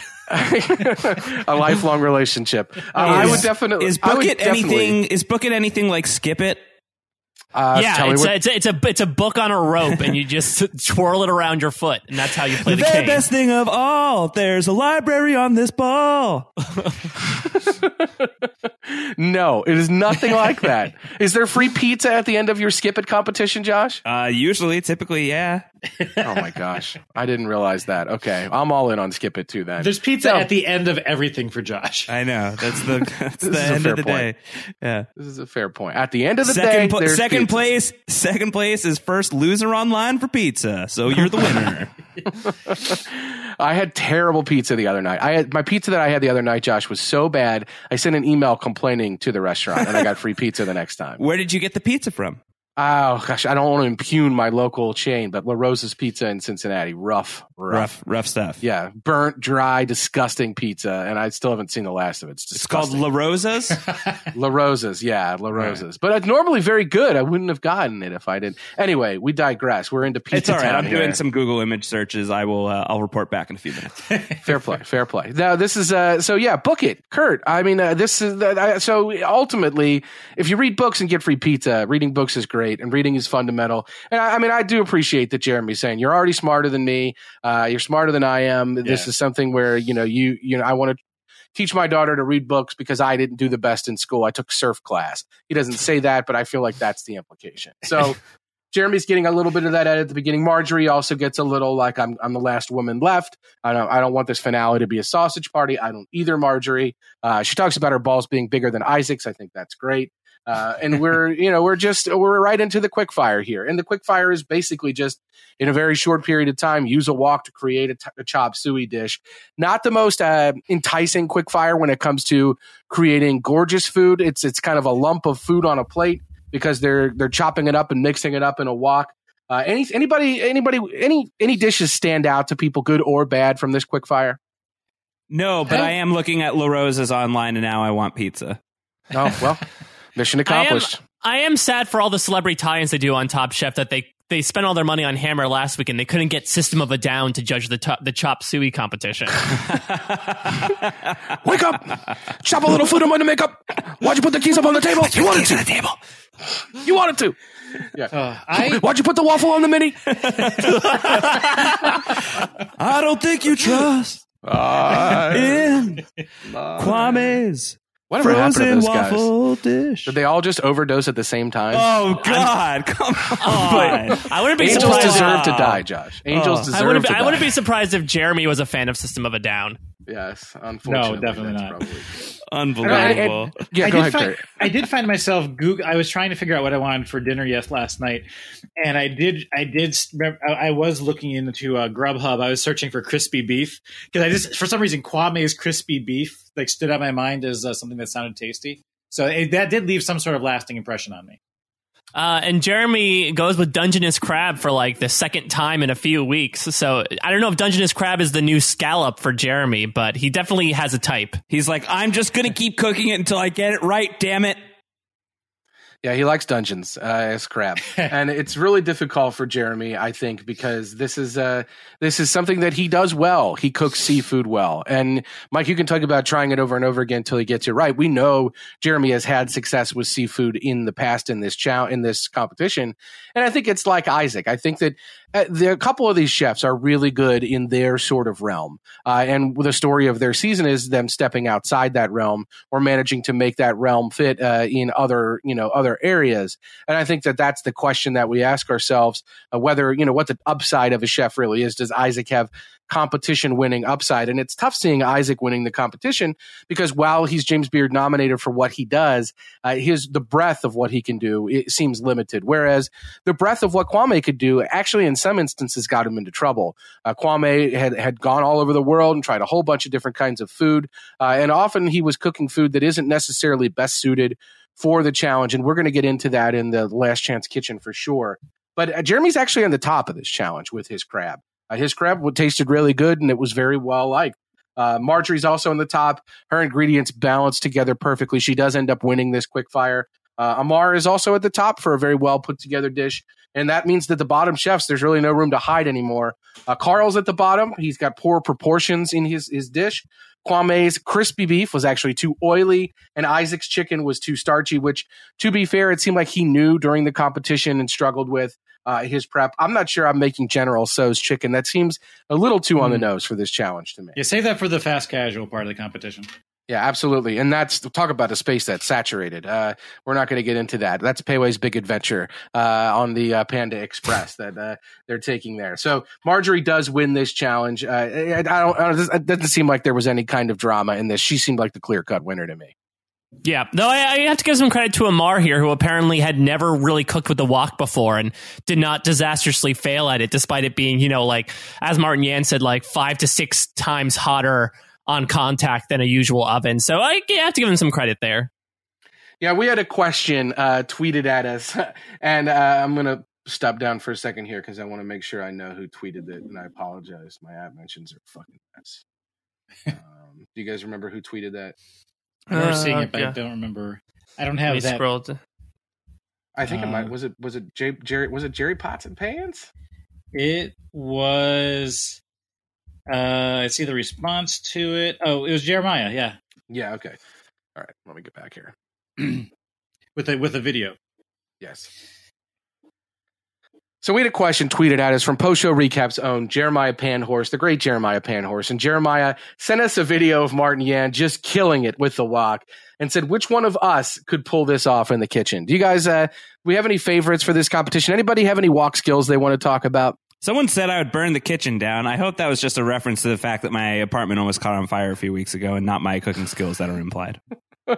[SPEAKER 2] A lifelong relationship. Uh, I
[SPEAKER 1] Is-
[SPEAKER 2] would definitely.
[SPEAKER 1] Is
[SPEAKER 2] I
[SPEAKER 1] Book
[SPEAKER 2] would
[SPEAKER 1] It
[SPEAKER 2] definitely-
[SPEAKER 1] anything? Is Book It anything like Skip It?
[SPEAKER 2] Uh,
[SPEAKER 3] yeah,
[SPEAKER 2] tell me
[SPEAKER 3] it's
[SPEAKER 2] what-
[SPEAKER 3] a, it's, a, it's a it's a book on a rope, and you just twirl it around your foot, and that's how you play the,
[SPEAKER 1] The
[SPEAKER 3] game.
[SPEAKER 1] best thing of all, there's a library on this ball.
[SPEAKER 2] No, it is nothing like that. Is there free pizza at the end of your Skip It competition, Josh?
[SPEAKER 1] Uh, usually, typically, yeah.
[SPEAKER 2] Oh my gosh, I didn't realize that. Okay, I'm all in on Skip It too. Then
[SPEAKER 4] there's pizza
[SPEAKER 2] No.
[SPEAKER 4] at the end of everything for Josh.
[SPEAKER 1] I know that's the that's
[SPEAKER 2] This
[SPEAKER 1] the
[SPEAKER 2] is a
[SPEAKER 1] end
[SPEAKER 2] fair
[SPEAKER 1] of the
[SPEAKER 2] point.
[SPEAKER 1] day. Yeah.
[SPEAKER 2] This is a fair point. At the end of the
[SPEAKER 1] Second,
[SPEAKER 2] day,
[SPEAKER 1] pl-
[SPEAKER 2] there's
[SPEAKER 1] second
[SPEAKER 2] pizza.
[SPEAKER 1] place. Second place is first loser online for pizza. So you're the winner.
[SPEAKER 2] I had terrible pizza the other night. I had my pizza that I had the other night, Josh, was so bad. I sent an email complaining to the restaurant, and I got free pizza the next time.
[SPEAKER 1] Where did you get the pizza from?
[SPEAKER 2] Oh gosh, I don't want to impugn my local chain, but La Rosa's Pizza in Cincinnati, rough, rough,
[SPEAKER 1] Rough, rough stuff.
[SPEAKER 2] yeah, burnt, dry, disgusting pizza, and I still haven't seen the last of it. It's
[SPEAKER 1] It's called
[SPEAKER 2] disgusting.
[SPEAKER 1] La Rosa's.
[SPEAKER 2] La Rosa's, yeah, La Rosa's, but it's normally very good. I wouldn't have gotten it if I didn't. Anyway, we digress. We're into pizza.
[SPEAKER 1] It's all right.
[SPEAKER 2] town
[SPEAKER 1] I'm
[SPEAKER 2] here.
[SPEAKER 1] doing some Google image searches. I will. Uh, I'll report back in a few minutes.
[SPEAKER 2] Fair play, fair play. Now this is uh, so yeah, book it, Kurt. I mean, uh, this is uh, so ultimately, if you read books and get free pizza, reading books is great, and reading is fundamental. And I, I mean, I do appreciate that Jeremy's saying you're already smarter than me. Uh, you're smarter than I am. This
[SPEAKER 4] Yeah.
[SPEAKER 2] is something where you know you you know I want to teach my daughter to read books because I didn't do the best in school. I took surf class. He doesn't say that, but I feel like that's the implication. So. Jeremy's getting a little bit of that at the beginning. Marjorie also gets a little like I'm I'm the last woman left. I don't I don't want this finale to be a sausage party. I don't either, Marjorie. Uh, she talks about her balls being bigger than Isaac's. I think that's great. Uh, and we're you know we're just we're right into the quick fire here. And the quick fire is basically just in a very short period of time use a wok to create a, t- a chop suey dish. Not the most uh, enticing quick fire when it comes to creating gorgeous food. It's it's kind of a lump of food on a plate. Because they're they're chopping it up and mixing it up in a wok. Uh, any anybody anybody any any dishes stand out to people, good or bad, from this quick fire?
[SPEAKER 1] No, but I am looking at La Rosa's online, and now I want pizza.
[SPEAKER 2] Oh well, mission accomplished.
[SPEAKER 3] I am, I am sad for all the celebrity tie-ins they do on Top Chef that they they spent all their money on Hammer last week and they couldn't get System of a Down to judge the to- the chop suey competition.
[SPEAKER 2] Wake up! Chop a little food on the makeup. Why'd you put the keys up on the table? You wanted to.
[SPEAKER 1] the table.
[SPEAKER 2] You wanted to. Yeah.
[SPEAKER 4] Uh, I
[SPEAKER 2] Why'd you put the waffle on the mini?
[SPEAKER 1] I don't think you trust
[SPEAKER 2] Uh,
[SPEAKER 1] in Kwame's
[SPEAKER 2] whatever happened to
[SPEAKER 1] frozen
[SPEAKER 2] those guys?
[SPEAKER 1] waffle dish.
[SPEAKER 2] Did they all just overdose at the same time?
[SPEAKER 1] Oh God! Come on!
[SPEAKER 3] I wouldn't be
[SPEAKER 2] Angels
[SPEAKER 3] surprised.
[SPEAKER 2] deserve to
[SPEAKER 1] Oh.
[SPEAKER 2] die, Josh. Angels
[SPEAKER 1] Oh.
[SPEAKER 2] deserve
[SPEAKER 3] I wouldn't.
[SPEAKER 2] to
[SPEAKER 3] Be,
[SPEAKER 2] die.
[SPEAKER 3] I wouldn't be surprised if Jeremy was a fan of System of a Down.
[SPEAKER 2] Yes, unfortunately.
[SPEAKER 4] No, definitely
[SPEAKER 2] that's
[SPEAKER 4] not.
[SPEAKER 2] probably true.
[SPEAKER 1] Unbelievable.
[SPEAKER 2] Yeah,
[SPEAKER 4] I
[SPEAKER 2] go
[SPEAKER 4] did
[SPEAKER 2] ahead,
[SPEAKER 4] find,
[SPEAKER 2] Kurt.
[SPEAKER 4] I did find myself Google. I was trying to figure out what I wanted for dinner yes last night, and I did. I did. I I was looking into uh, Grubhub. I was searching for crispy beef because I just for some reason Kwame's crispy beef like stood out in my mind as uh, something that sounded tasty. So it, that did leave some sort of lasting impression on me.
[SPEAKER 3] Uh, and Jeremy goes with Dungeness Crab for like the second time in a few weeks. So I don't know if Dungeness Crab is the new scallop for Jeremy, but he definitely has a type.
[SPEAKER 1] He's like, I'm just gonna keep cooking it until I get it right. Damn it!
[SPEAKER 2] Yeah, he likes dungeons uh, as crab, and it's really difficult for Jeremy, I think, because this is uh, this is something that he does well. He cooks seafood well, and Mike, you can talk about trying it over and over again until he gets it right. We know Jeremy has had success with seafood in the past in this chow in this competition, and I think it's like Isaac. I think that uh, the, a couple of these chefs are really good in their sort of realm, uh, and the story of their season is them stepping outside that realm or managing to make that realm fit uh, in other you know other areas. And I think that that's the question that we ask ourselves, uh, whether, you know, what the upside of a chef really is. Does Isaac have competition winning upside? And it's tough seeing Isaac winning the competition because while he's James Beard nominated for what he does, uh, his the breadth of what he can do, it seems limited. Whereas the breadth of what Kwame could do actually in some instances got him into trouble. Uh, Kwame had, had gone all over the world and tried a whole bunch of different kinds of food. Uh, and often he was cooking food that isn't necessarily best suited for the challenge, and we're going to get into that in the Last Chance Kitchen for sure. But uh, Jeremy's actually on the top of this challenge with his crab. Uh, his crab tasted really good, and it was very well liked. Uh, Marjorie's also on the top. Her ingredients balance together perfectly. She does end up winning this quick fire. Uh, Amar is also at the top for a very well put together dish, and that means that the bottom chefs, there's really no room to hide anymore. Uh, Carl's at the bottom. He's got poor proportions in his, his dish. Kwame's crispy beef was actually too oily, and Isaac's chicken was too starchy, which, to be fair, it seemed like he knew during the competition and struggled with uh, his prep. I'm not sure I'm making General Tso's chicken. That seems a little too on the nose for this challenge to me.
[SPEAKER 4] Yeah, save that for the fast casual part of the competition.
[SPEAKER 2] Yeah, absolutely. And that's talk about a space that's saturated. Uh, we're not going to get into that. That's Pei Wei's big adventure uh, on the uh, Panda Express that uh, they're taking there. So Marjorie does win this challenge. Uh, I, I don't, I don't, it doesn't seem like there was any kind of drama in this. She seemed like the clear cut winner to me.
[SPEAKER 3] Yeah, though I, I have to give some credit to Amar here, who apparently had never really cooked with the wok before and did not disastrously fail at it, despite it being, you know, like, as Martin Yan said, like five to six times hotter on contact than a usual oven. So I have to give him some credit there.
[SPEAKER 2] Yeah, we had a question uh, tweeted at us, and uh, I'm going to stop down for a second here because I want to make sure I know who tweeted it, and I apologize. My app mentions are fucking mess. Um, do you guys remember who tweeted that?
[SPEAKER 4] I remember
[SPEAKER 3] Uh,
[SPEAKER 4] seeing it, but
[SPEAKER 3] yeah.
[SPEAKER 4] I don't remember. I don't have
[SPEAKER 3] We
[SPEAKER 4] that.
[SPEAKER 3] scrolled.
[SPEAKER 2] I think it
[SPEAKER 4] Uh,
[SPEAKER 2] might was it was it J, Jerry was it Jerry Potts and Pans?
[SPEAKER 4] It was. Uh, I see the response to it. Oh, it was Jeremiah. Yeah,
[SPEAKER 2] Yeah. Okay. All right. Let me get back here.
[SPEAKER 4] with the with the video.
[SPEAKER 2] Yes. So we had a question tweeted at us from Post Show Recap's own Jeremiah Panhorse, the great Jeremiah Panhorse. And Jeremiah sent us a video of Martin Yan just killing it with the wok and said, which one of us could pull this off in the kitchen? Do you guys, uh, we have any favorites for this competition? Anybody have any wok skills they want to talk about?
[SPEAKER 1] Someone said I would burn the kitchen down. I hope that was just a reference to the fact that my apartment almost caught on fire a few weeks ago and not my cooking skills that are implied. Though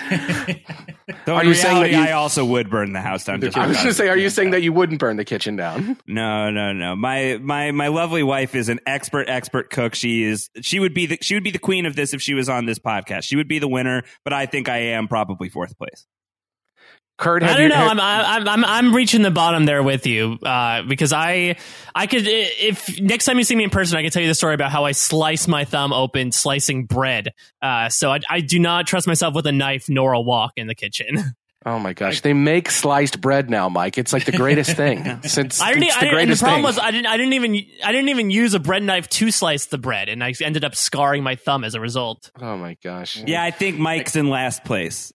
[SPEAKER 2] Are
[SPEAKER 1] in
[SPEAKER 2] you saying that
[SPEAKER 1] reality,
[SPEAKER 2] you-
[SPEAKER 1] I also would burn the house down. Just
[SPEAKER 2] I was going to
[SPEAKER 1] because.
[SPEAKER 2] say, are you
[SPEAKER 1] Yeah.
[SPEAKER 2] saying that you wouldn't burn the kitchen down?
[SPEAKER 1] No, no, no. My my my lovely wife is an expert, expert cook. She is. She would be the. She would be the queen of this if she was on this podcast. She would be the winner. But I think I am probably fourth place.
[SPEAKER 2] Kurt,
[SPEAKER 3] I
[SPEAKER 2] have
[SPEAKER 3] don't
[SPEAKER 2] you,
[SPEAKER 3] know.
[SPEAKER 2] have-
[SPEAKER 3] I'm, I'm I'm I'm reaching the bottom there with you uh, because I I could if next time you see me in person, I can tell you the story about how I slice my thumb open slicing bread. Uh, so I, I do not trust myself with a knife nor a wok in the kitchen.
[SPEAKER 2] Oh my gosh, they make sliced bread now, Mike. It's like the greatest thing since
[SPEAKER 3] I didn't.
[SPEAKER 2] it's
[SPEAKER 3] I
[SPEAKER 2] the
[SPEAKER 3] didn't and the
[SPEAKER 2] greatest
[SPEAKER 3] problem
[SPEAKER 2] thing.
[SPEAKER 3] was I didn't. I didn't even. I didn't even use a bread knife to slice the bread, and I ended up scarring my thumb as a result.
[SPEAKER 2] Oh my gosh.
[SPEAKER 1] Yeah, I think Mike's in last place.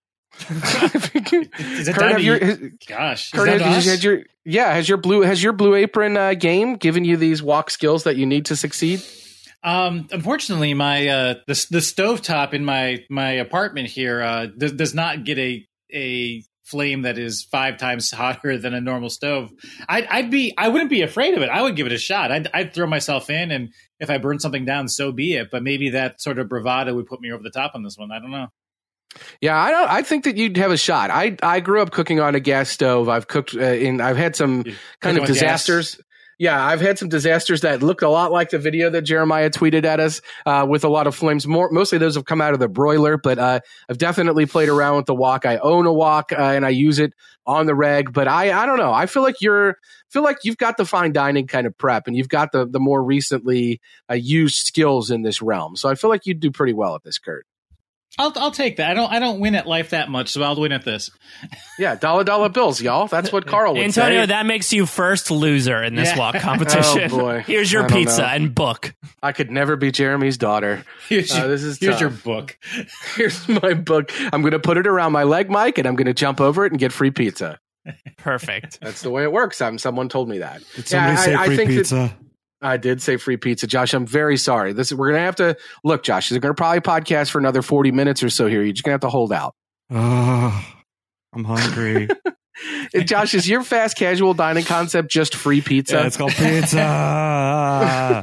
[SPEAKER 4] Is it
[SPEAKER 2] Kurt,
[SPEAKER 4] down
[SPEAKER 2] have
[SPEAKER 4] to
[SPEAKER 2] your,
[SPEAKER 4] you?
[SPEAKER 2] has,
[SPEAKER 4] Gosh,
[SPEAKER 2] Kurt,
[SPEAKER 4] is that
[SPEAKER 2] has,
[SPEAKER 4] us?
[SPEAKER 2] has your yeah has your blue has your blue apron uh, game given you these wok skills that you need to succeed?
[SPEAKER 4] Um, unfortunately, my uh, the the stovetop in my my apartment here uh, does, does not get a a flame that is five times hotter than a normal stove. I'd, I'd be I wouldn't be afraid of it. I would give it a shot. I'd, I'd throw myself in, and if I burn something down, so be it. But maybe that sort of bravado would put me over the top on this one. I don't know.
[SPEAKER 2] Yeah, I don't. I think that you'd have a shot. I I grew up cooking on a gas stove. I've cooked uh, in. I've had some
[SPEAKER 4] You
[SPEAKER 2] kind
[SPEAKER 4] cooking
[SPEAKER 2] of
[SPEAKER 4] with gas?
[SPEAKER 2] disasters. Yeah, I've had some disasters that looked a lot like the video that Jeremiah tweeted at us uh, with a lot of flames. More, mostly those have come out of the broiler, but uh, I've definitely played around with the wok. I own a wok uh, and I use it on the reg. But I, I don't know. I feel like you're feel like you've got the fine dining kind of prep, and you've got the the more recently uh, used skills in this realm. So I feel like you'd do pretty well at this, Kurt.
[SPEAKER 4] I'll I'll take that. I don't I don't win at life that much, so I'll win at this.
[SPEAKER 2] Yeah, dollar dollar bills, y'all. That's what Carl would
[SPEAKER 3] Antonio,
[SPEAKER 2] say.
[SPEAKER 3] that makes you first loser in this
[SPEAKER 4] Yeah.
[SPEAKER 3] wok competition.
[SPEAKER 2] Oh, boy.
[SPEAKER 3] Here's your
[SPEAKER 2] I don't
[SPEAKER 3] pizza
[SPEAKER 2] know.
[SPEAKER 3] and book.
[SPEAKER 2] I could never be Jeremy's daughter.
[SPEAKER 4] Here's,
[SPEAKER 2] Uh,
[SPEAKER 4] your,
[SPEAKER 2] this is
[SPEAKER 4] here's
[SPEAKER 2] tough.
[SPEAKER 4] your book.
[SPEAKER 2] Here's my book. I'm going to put it around my leg, Mike, and I'm going to jump over it and get free pizza.
[SPEAKER 3] Perfect.
[SPEAKER 2] That's the way it works. I'm, someone told me that.
[SPEAKER 1] Did
[SPEAKER 2] somebody
[SPEAKER 1] somebody
[SPEAKER 2] say
[SPEAKER 1] say
[SPEAKER 2] I- I
[SPEAKER 1] free
[SPEAKER 2] think that-
[SPEAKER 1] pizza?
[SPEAKER 2] I did say free pizza, Josh. I'm very sorry. This we're going to have to look, Josh. We're going to probably podcast for another forty minutes or so here. You're just going to have to hold out.
[SPEAKER 1] Oh, I'm hungry.
[SPEAKER 2] And Josh, is your fast casual dining concept just free pizza?
[SPEAKER 1] Yeah, it's called pizza.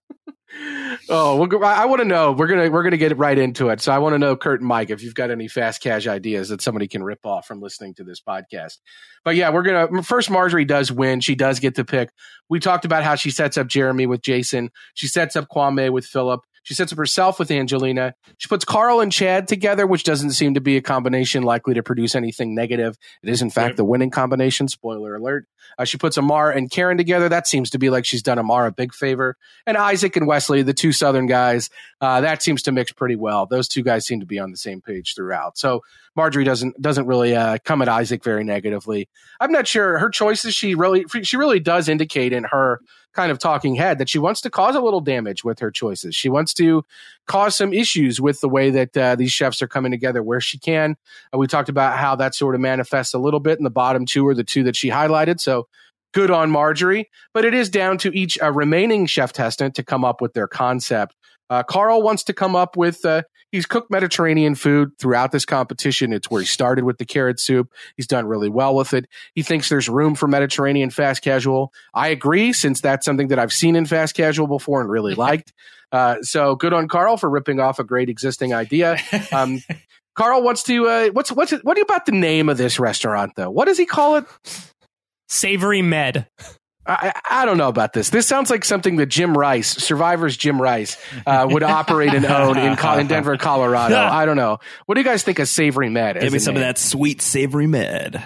[SPEAKER 2] Oh, we'll go, I want to know. We're gonna we're gonna get right into it. So I want to know, Kurt and Mike, if you've got any fast cash ideas that somebody can rip off from listening to this podcast. But yeah, we're gonna first. Marjorie does win. She does get to pick. We talked about how she sets up Jeremy with Jason. She sets up Kwame with Philip. She sets up herself with Angelina. She puts Carl and Chad together, which doesn't seem to be a combination likely to produce anything negative. It is, in fact,
[SPEAKER 4] Yep.
[SPEAKER 2] the winning combination. Spoiler alert. Uh, she puts Amar and Karen together. That seems to be like she's done Amar a big favor. And Isaac and Wesley, the two Southern guys, uh, that seems to mix pretty well. Those two guys seem to be on the same page throughout. So Marjorie doesn't doesn't really uh, come at Isaac very negatively. I'm not sure her choices. She really she really does indicate in her kind of talking head that she wants to cause a little damage with her choices. She wants to cause some issues with the way that uh, these chefs are coming together where she can. Uh, we talked about how that sort of manifests a little bit in the bottom two or the two that she highlighted. So good on Marjorie, but it is down to each uh, remaining chef testant to come up with their concept Uh, Carl wants to come up with, uh, he's cooked Mediterranean food throughout this competition. It's where he started with the carrot soup. He's done really well with it. He thinks there's room for Mediterranean fast casual. I agree, since that's something that I've seen in fast casual before and really liked. Uh, so good on Carl for ripping off a great existing idea. Um, Carl wants to, uh, what's, what's it, what about the name of this restaurant though? What does he call it?
[SPEAKER 3] Savory Med.
[SPEAKER 2] I, I don't know about this. This sounds like something that Jim Rice, Survivor's Jim Rice, uh, would operate and own in, in Denver, Colorado. I don't know. What do you guys think of Savory Med?
[SPEAKER 1] Give me some name? of that sweet Savory Med.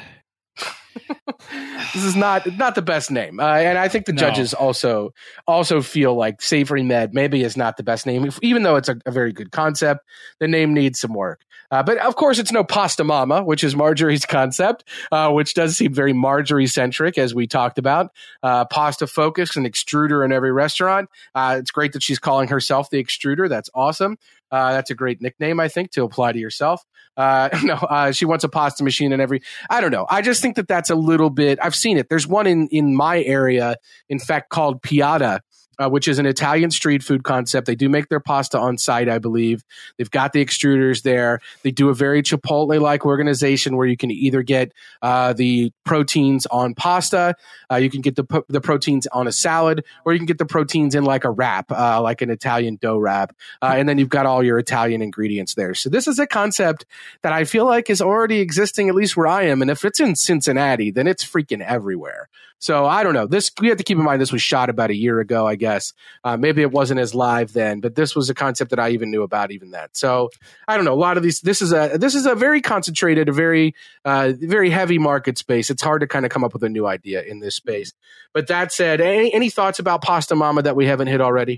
[SPEAKER 2] This is not not the best name, uh, and I think the no. judges also also feel like Savory Med maybe is not the best name, even though it's a, a very good concept. The name needs some work. Uh, but of course, it's no Pasta Mama, which is Marjorie's concept, uh, which does seem very Marjorie-centric, as we talked about. Uh, pasta focus, an extruder in every restaurant. Uh, it's great that she's calling herself the extruder. That's awesome. Uh, that's a great nickname, I think, to apply to yourself. Uh, no, uh, she wants a pasta machine in every. I don't know. I just think that that's a little bit. I've seen it. There's one in in my area, in fact, called Piada. Uh, which is an Italian street food concept. They do make their pasta on site, I believe. They've got the extruders there. They do a very Chipotle-like organization where you can either get uh, the proteins on pasta, uh, you can get the the proteins on a salad, or you can get the proteins in like a wrap, uh, like an Italian dough wrap. Uh, and then you've got all your Italian ingredients there. So this is a concept that I feel like is already existing, at least where I am. And if it's in Cincinnati, then it's freaking everywhere. So I don't know. This we have to keep in mind. This was shot about a year ago, I guess. Uh, maybe it wasn't as live then, but this was a concept that I even knew about even then. So I don't know. A lot of these. This is a this is a very concentrated, a very uh, very heavy market space. It's hard to kind of come up with a new idea in this space. But that said, any, any thoughts about Pasta Mama that we haven't hit already?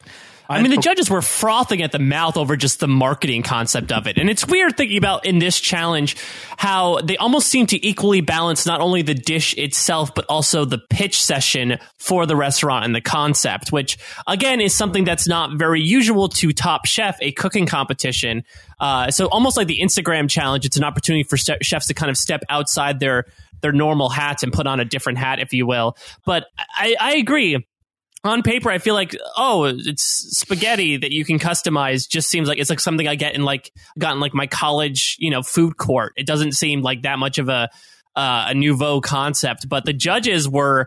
[SPEAKER 3] I mean, the judges were frothing at the mouth over just the marketing concept of it. And it's weird thinking about in this challenge how they almost seem to equally balance not only the dish itself, but also the pitch session for the restaurant and the concept, which, again, is something that's not very usual to Top Chef, a cooking competition. Uh, so almost like the Instagram challenge, it's an opportunity for st- chefs to kind of step outside their, their normal hats and put on a different hat, if you will. But I, I agree. On paper, I feel like, oh, it's spaghetti that you can customize. Just seems like it's like something I get in like gotten like my college, you know, food court. It doesn't seem like that much of a uh, a nouveau concept. But the judges were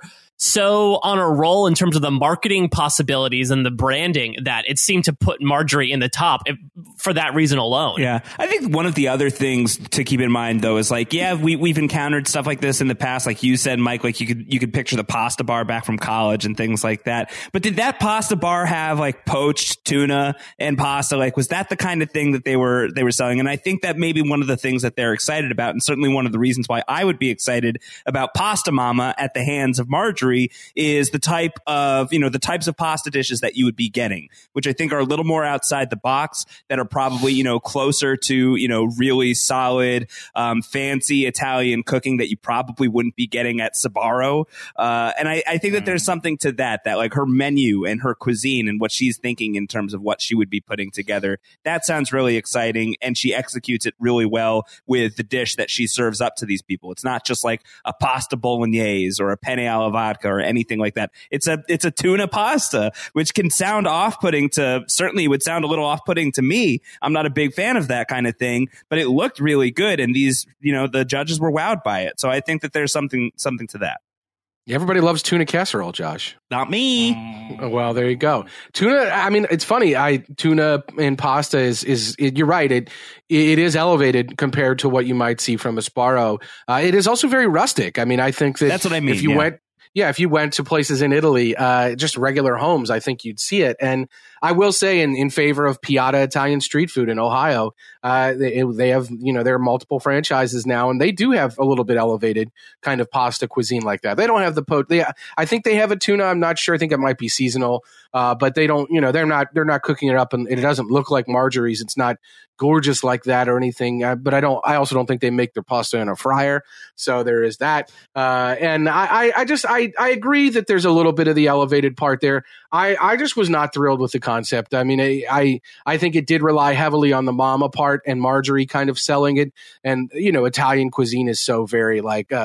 [SPEAKER 3] so on a roll in terms of the marketing possibilities and the branding that it seemed to put Marjorie in the top if, for that reason alone.
[SPEAKER 1] Yeah. I think one of the other things to keep in mind, though, is like, yeah, we, we've encountered stuff like this in the past. Like you said, Mike, like you could you could picture the pasta bar back from college and things like that. But did that pasta bar have like poached tuna and pasta? Like, was that the kind of thing that they were they were selling? And I think that maybe one of the things that they're excited about, and certainly one of the reasons why I would be excited about Pasta Mama at the hands of Marjorie, is the type of, you know, the types of pasta dishes that you would be getting, which I think are a little more outside the box, that are probably, you know, closer to, you know, really solid, um, fancy Italian cooking that you probably wouldn't be getting at Sbarro. Uh, and I, I think that there's something to that, that like her menu and her cuisine and what she's thinking in terms of what she would be putting together, that sounds really exciting. And she executes it really well with the dish that she serves up to these people. It's not just like a pasta bolognese or a penne alla vodka or anything like that. It's a it's a tuna pasta, which can sound off-putting to, certainly would sound a little off-putting to me. I'm not a big fan of that kind of thing, but it looked really good, and these, you know, the judges were wowed by it. So I think that there's something something to that.
[SPEAKER 2] Everybody loves tuna casserole, Josh.
[SPEAKER 1] Not me.
[SPEAKER 2] Oh, well, there you go. Tuna. I mean, it's funny. I tuna and pasta is is it, you're right. It it is elevated compared to what you might see from a Sbarro. Uh, it is also very rustic. I mean, I think that
[SPEAKER 1] that's what I mean.
[SPEAKER 2] If you
[SPEAKER 1] yeah.
[SPEAKER 2] went. Yeah, if you went to places in Italy, uh, just regular homes, I think you'd see it. And I will say, in, in favor of Piada Italian street food in Ohio, uh, they, they have, you know, there are multiple franchises now, and they do have a little bit elevated kind of pasta cuisine like that. They don't have the po. They, I think they have a tuna. I'm not sure. I think it might be seasonal, uh, but they don't. You know, they're not. They're not cooking it up, and it doesn't look like Marjorie's. It's not gorgeous like that or anything. Uh, but I don't. I also don't think they make their pasta in a fryer. So there is that. Uh, and I, I, I just, I, I agree that there's a little bit of the elevated part there. I, I just was not thrilled with the concept. I mean, I, I, I think it did rely heavily on the mama part and Marjorie kind of selling it. And, you know, Italian cuisine is so very like, uh,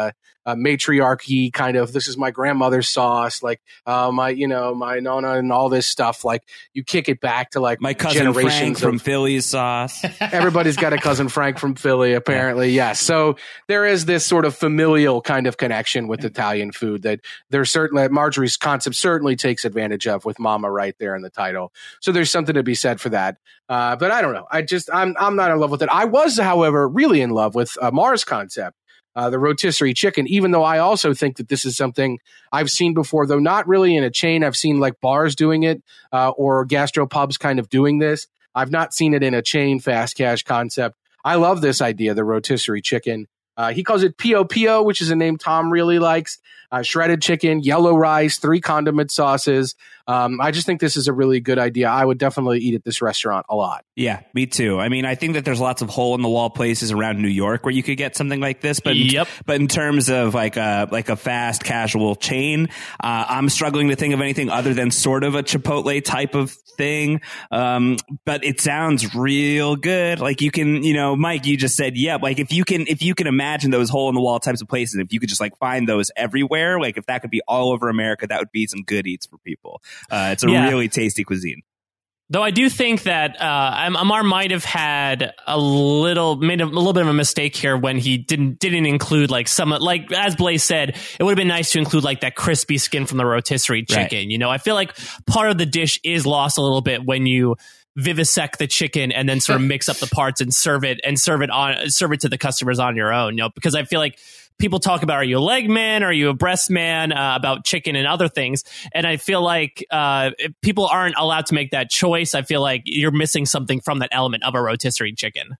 [SPEAKER 2] uh, matriarchy kind of, this is my grandmother's sauce, like uh, my, you know, my nonna and all this stuff. Like you kick it back to like
[SPEAKER 1] my cousin Frank from
[SPEAKER 2] of,
[SPEAKER 1] Philly's sauce.
[SPEAKER 2] Everybody's got a cousin Frank from Philly, apparently. Yes. Yeah. So there is this sort of familial kind of connection with Italian food that there's certainly Marjorie's concept certainly takes advantage of with Mama right there in the title. So there's something to be said for that. Uh, but I don't know. I just, I'm, I'm not in love with it. I was, however, really in love with uh, Mars concept. Uh, the rotisserie chicken, even though I also think that this is something I've seen before, though not really in a chain. I've seen like bars doing it uh, or gastropubs kind of doing this. I've not seen it in a chain fast cash concept. I love this idea, the rotisserie chicken. Uh, he calls it Pio Pio, which is a name Tom really likes. Uh, shredded chicken, yellow rice, three condiment sauces. Um, I just think this is a really good idea. I would definitely eat at this restaurant a lot.
[SPEAKER 1] Yeah, me too. I mean, I think that there's lots of hole in the wall places around New York where you could get something like this. But
[SPEAKER 3] yep.
[SPEAKER 1] but in terms of like a like a fast casual chain, uh, I'm struggling to think of anything other than sort of a Chipotle type of thing. Um, but it sounds real good. Like you can, you know, Mike, you just said, yeah. Like if you can, if you can imagine those hole in the wall types of places, if you could just like find those everywhere, like if that could be all over America, that would be some good eats for people. Uh, it's a
[SPEAKER 3] yeah.
[SPEAKER 1] really tasty cuisine.
[SPEAKER 3] Though I do think that uh, Amar might have had a little, made a, a little bit of a mistake here when he didn't didn't include like some, like as Blaze said, it would have been nice to include like that crispy skin from the rotisserie chicken. Right. You know, I feel like part of the dish is lost a little bit when you vivisect the chicken and then sort of mix up the parts and serve it and serve it on serve it to the customers on your own. You know, because I feel like people talk about, are you a leg man? Are you a breast man? Uh, about chicken and other things. And I feel like uh, if people aren't allowed to make that choice, I feel like you're missing something from that element of a rotisserie chicken.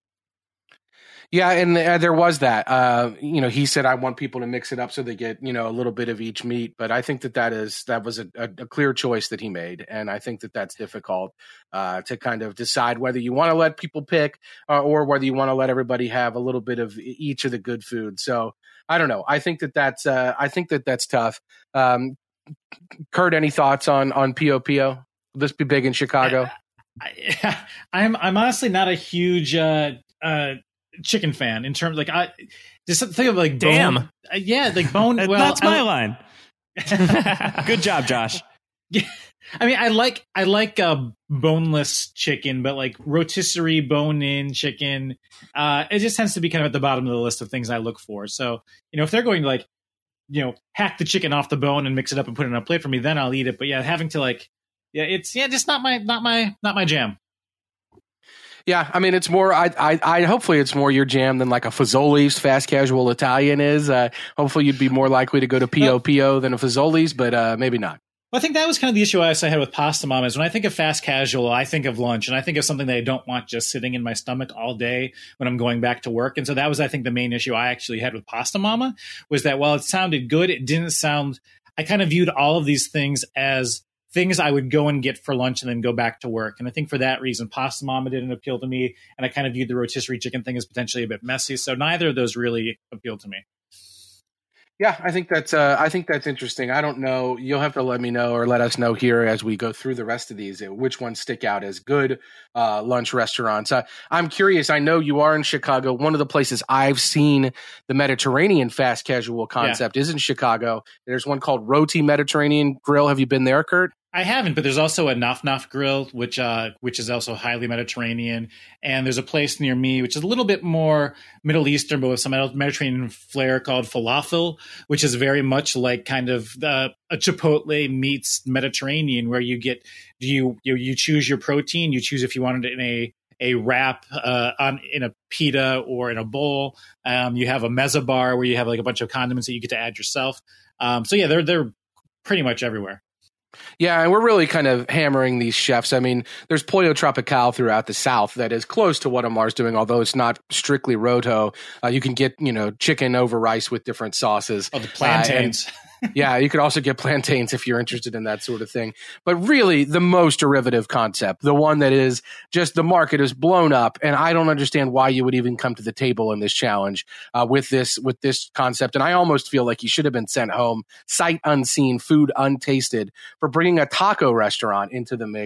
[SPEAKER 2] Yeah, and uh, there was that. Uh, you know, he said, I want people to mix it up so they get, you know, a little bit of each meat. But I think that that is that was a, a, a clear choice that he made. And I think that that's difficult uh, to kind of decide whether you want to let people pick uh, or whether you want to let everybody have a little bit of each of the good food. So I don't know. I think that that's uh, I think that that's tough. Um, Kurt, any thoughts on on Pio Pio? Will this be big in Chicago?
[SPEAKER 4] I, I'm I'm honestly not a huge uh, uh, chicken fan in terms like I just think of like
[SPEAKER 3] damn
[SPEAKER 4] bone, uh, yeah like bone. Well,
[SPEAKER 1] that's my
[SPEAKER 4] I,
[SPEAKER 1] line. Good job, Josh.
[SPEAKER 4] Yeah, I mean, I like I like uh, boneless chicken, but like rotisserie bone-in chicken, uh, it just tends to be kind of at the bottom of the list of things I look for. So, you know, if they're going to like, you know, hack the chicken off the bone and mix it up and put it on a plate for me, then I'll eat it. But yeah, having to like, yeah, it's yeah, just not my not my not my jam.
[SPEAKER 2] Yeah, I mean, it's more. I, I, I. Hopefully, it's more your jam than like a Fazoli's fast casual Italian is. Uh, hopefully, you'd be more likely to go to Pio Pio than a Fazoli's, but uh, maybe not.
[SPEAKER 4] Well, I think that was kind of the issue I had with Pasta Mama is when I think of fast casual, I think of lunch, and I think of something that I don't want just sitting in my stomach all day when I'm going back to work. And so that was, I think, the main issue I actually had with Pasta Mama was that while it sounded good, it didn't sound. I kind of viewed all of these things as things I would go and get for lunch and then go back to work. And I think for that reason, Pasta Mama didn't appeal to me. And I kind of viewed the rotisserie chicken thing as potentially a bit messy. So neither of those really appealed to me.
[SPEAKER 2] Yeah, I think that's uh, I think that's interesting. I don't know. You'll have to let me know or let us know here as we go through the rest of these, which ones stick out as good uh, lunch restaurants. Uh, I'm curious. I know you are in Chicago. One of the places I've seen the Mediterranean fast casual concept yeah. is in Chicago. There's one called Roti Mediterranean Grill. Have you been there, Kurt?
[SPEAKER 4] I haven't, but there's also a Naf Naf Grill, which uh, which is also highly Mediterranean. And there's a place near me, which is a little bit more Middle Eastern, but with some Mediterranean flair called Falafel, which is very much like kind of uh, a Chipotle meets Mediterranean, where you get you you you choose your protein, you choose if you want it in a a wrap uh, on in a pita or in a bowl. Um, you have a mezza bar where you have like a bunch of condiments that you get to add yourself. Um, so yeah, they're they're pretty much everywhere.
[SPEAKER 2] Yeah, and we're really kind of hammering these chefs. I mean, there's Pollo Tropical throughout the South that is close to what Amar's doing, although it's not strictly roto. Uh, you can get, you know, chicken over rice with different sauces.
[SPEAKER 4] Oh, the plantains.
[SPEAKER 2] Uh, and, yeah, you could also get plantains if you're interested in that sort of thing. But really, the most derivative concept, the one that is just the market is blown up, and I don't understand why you would even come to the table in this challenge uh, with this with this concept. And I almost feel like you should have been sent home, sight unseen, food untasted, for bringing a taco restaurant into the mix.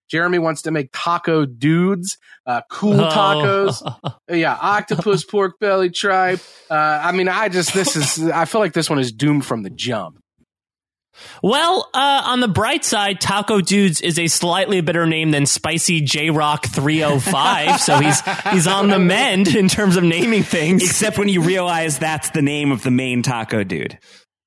[SPEAKER 2] Jeremy wants to make taco dudes, uh, cool
[SPEAKER 3] Oh.
[SPEAKER 2] tacos. Yeah, octopus, pork belly, tripe. Uh, I mean, I just this is. I feel like this one is doomed from the jump.
[SPEAKER 3] Well, uh, on the bright side, Taco Dudes is a slightly better name than Spicy J Rock three oh five, so he's he's on the mend in terms of naming things.
[SPEAKER 1] Except when you realize that's the name of the main taco dude.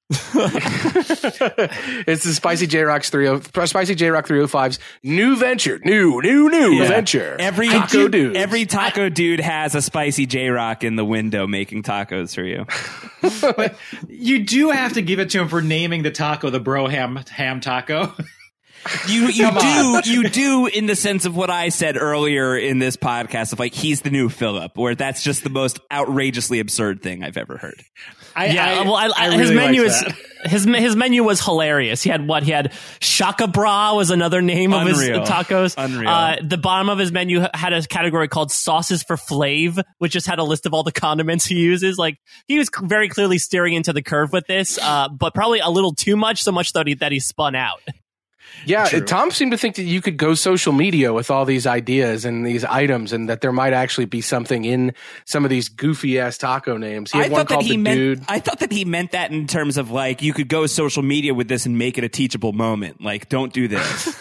[SPEAKER 2] It's the Spicy J Rock's three oh Spicy J Rock three oh five's new venture, new new new
[SPEAKER 1] Yeah.
[SPEAKER 2] venture.
[SPEAKER 1] Every
[SPEAKER 2] taco dude,
[SPEAKER 1] every taco dude has a Spicy J Rock in the window making tacos for you.
[SPEAKER 4] But you do have to give it to him for naming the taco the bro ham ham taco.
[SPEAKER 1] You you
[SPEAKER 4] Come on.
[SPEAKER 1] do you do in the sense of what I said earlier in this podcast of like he's the new Philip, where that's just the most outrageously absurd thing I've ever heard.
[SPEAKER 4] I,
[SPEAKER 3] Yeah,
[SPEAKER 4] I,
[SPEAKER 3] well, I,
[SPEAKER 4] I
[SPEAKER 3] his
[SPEAKER 4] really
[SPEAKER 3] menu
[SPEAKER 4] like
[SPEAKER 3] is
[SPEAKER 4] that.
[SPEAKER 3] his his menu was hilarious. He had what he had. Shaka Bra was another name of
[SPEAKER 1] Unreal.
[SPEAKER 3] his tacos.
[SPEAKER 1] Unreal.
[SPEAKER 3] Uh, the bottom of his menu had a category called sauces for Flav, which just had a list of all the condiments he uses. Like he was very clearly steering into the curve with this, uh, but probably a little too much. So much that he that he spun out.
[SPEAKER 2] Yeah,
[SPEAKER 4] True.
[SPEAKER 2] Tom seemed to think that you could go social media with all these ideas and these items, and that there might actually be something in some of these goofy ass taco names. He had
[SPEAKER 1] I
[SPEAKER 2] one
[SPEAKER 1] thought that
[SPEAKER 2] called
[SPEAKER 1] he
[SPEAKER 2] the
[SPEAKER 1] meant.
[SPEAKER 2] Dude.
[SPEAKER 1] I thought that he meant that in terms of like you could go social media with this and make it a teachable moment. Like, don't do this.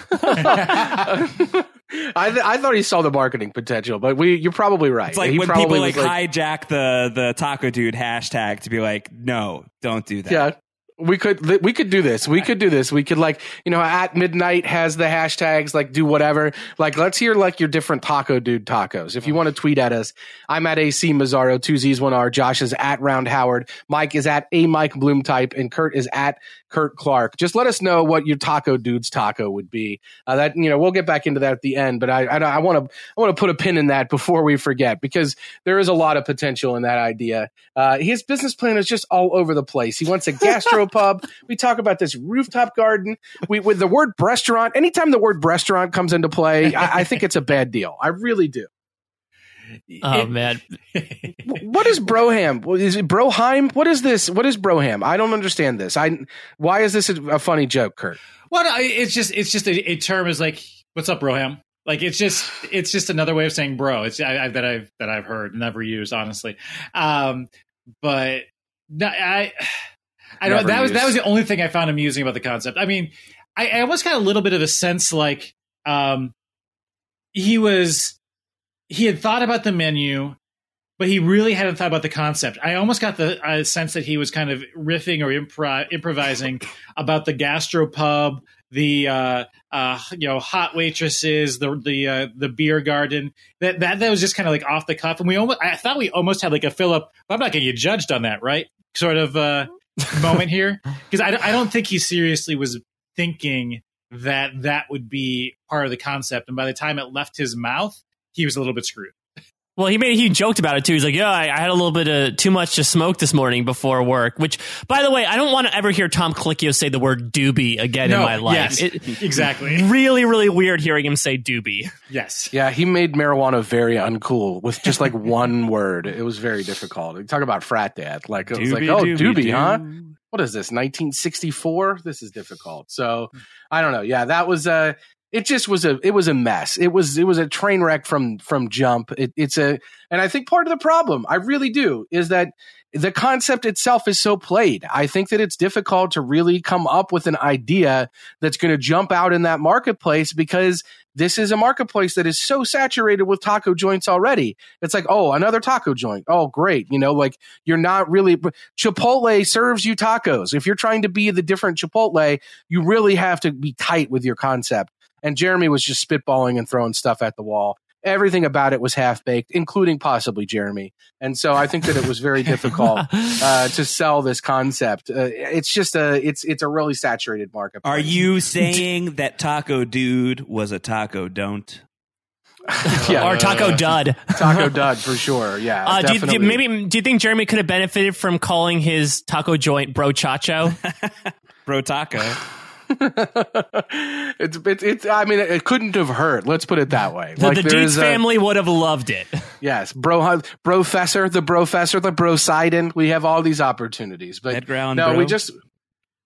[SPEAKER 2] I th- I thought he saw the marketing potential, but we you're probably right.
[SPEAKER 1] It's like
[SPEAKER 2] He
[SPEAKER 1] when
[SPEAKER 2] probably
[SPEAKER 1] people
[SPEAKER 2] was
[SPEAKER 1] like, hijack the the taco dude hashtag to be like, no, don't do that.
[SPEAKER 2] yeah. We could we could do this. We could do this. We could like, you know, at midnight has the hashtags, like do whatever. Like let's hear like your different taco dude tacos. If you want to tweet at us, I'm at A C Mazzaro, two Z's, one R. Josh is at Round Howard. Mike is at A Mike Bloom type, and Kurt is at Kurt Clark. Just let us know what your taco dude's taco would be. Uh, that you know, we'll get back into that at the end, but I I want to I want to put a pin in that before we forget, because there is a lot of potential in that idea. Uh, his business plan is just all over the place. He wants a gastropub. We talk about this rooftop garden. We with the word restaurant. Anytime the word restaurant comes into play, I, I think it's a bad deal. I really do.
[SPEAKER 3] Oh
[SPEAKER 4] It-
[SPEAKER 3] man,
[SPEAKER 2] What is Broham? What is it Broheim? What is this? What is Broham? I don't understand this. I why is this a, a funny joke, Kurt?
[SPEAKER 4] Well, no, it's just it's just a, a term is like, what's up, Broham? Like it's just it's just another way of saying bro. It's I, I, that I've that I've heard, never used, honestly. Um, but no, I I don't.
[SPEAKER 2] Never
[SPEAKER 4] That was that
[SPEAKER 2] used.
[SPEAKER 4] was the only thing I found amusing about the concept. I mean, I, I almost got a little bit of a sense like um, he was he had thought about the menu, but he really hadn't thought about the concept. I almost got the uh, sense that he was kind of riffing or impro- improvising about the gastropub, the uh, uh, you know hot waitresses, the the uh, the beer garden. That that that was just kind of like off the cuff, and we almost I thought we almost had like a Philip. I'm not going to get judged on that, right? Sort of uh, moment here, because I, I don't think he seriously was thinking that that would be part of the concept, and by the time it left his mouth, he was a little bit screwed.
[SPEAKER 3] well, he made he joked about it too. He's like, "Yeah, I, I had a little bit of too much to smoke this morning before work." Which, by the way, I don't want to ever hear Tom Colicchio say the word doobie again in
[SPEAKER 4] No,
[SPEAKER 3] my life.
[SPEAKER 4] yes,
[SPEAKER 3] It-
[SPEAKER 4] exactly.
[SPEAKER 3] really, really weird hearing him say doobie.
[SPEAKER 4] Yes.
[SPEAKER 2] Yeah, he made marijuana very uncool with just like one word. It was very difficult. Talk about frat dad. Like it was like, oh, doobie, huh? What is this? nineteen sixty-four? This is difficult. So I don't know. Yeah, that was uh it just was a it was a mess. It was it was a train wreck from from jump. It, it's a and I think part of the problem, I really do, is that the concept itself is so played. I think that it's difficult to really come up with an idea that's going to jump out in that marketplace, because this is a marketplace that is so saturated with taco joints already. It's like, oh, another taco joint. Oh, great. You know, like you're not really Chipotle serves you tacos. If you're trying to be the different Chipotle, you really have to be tight with your concept. And Jeremy was just spitballing and throwing stuff at the wall. Everything about it was half baked, including possibly Jeremy. And so I think that it was very difficult uh, to sell this concept. Uh, it's just a it's it's a really saturated market.
[SPEAKER 1] Are you saying that Taco Dude was a taco don't?
[SPEAKER 2] Yeah.
[SPEAKER 3] Or Taco Dud.
[SPEAKER 2] Taco Dud for sure? Yeah,
[SPEAKER 3] Uh, do, you, do you-
[SPEAKER 2] definitely.
[SPEAKER 3] maybe do you think Jeremy could have benefited from calling his taco joint Bro Chacho?
[SPEAKER 1] Bro Taco.
[SPEAKER 2] it's, it's it's I mean it couldn't have hurt. Let's put it that way.
[SPEAKER 3] The, the
[SPEAKER 2] there
[SPEAKER 3] Dudes
[SPEAKER 2] is a-
[SPEAKER 3] family would have loved it.
[SPEAKER 2] yes, bro, Brofessor, the Brofessor, the Brosidon. We have all these opportunities, but
[SPEAKER 1] Edgar Allan
[SPEAKER 2] no,
[SPEAKER 1] Bro.
[SPEAKER 2] we just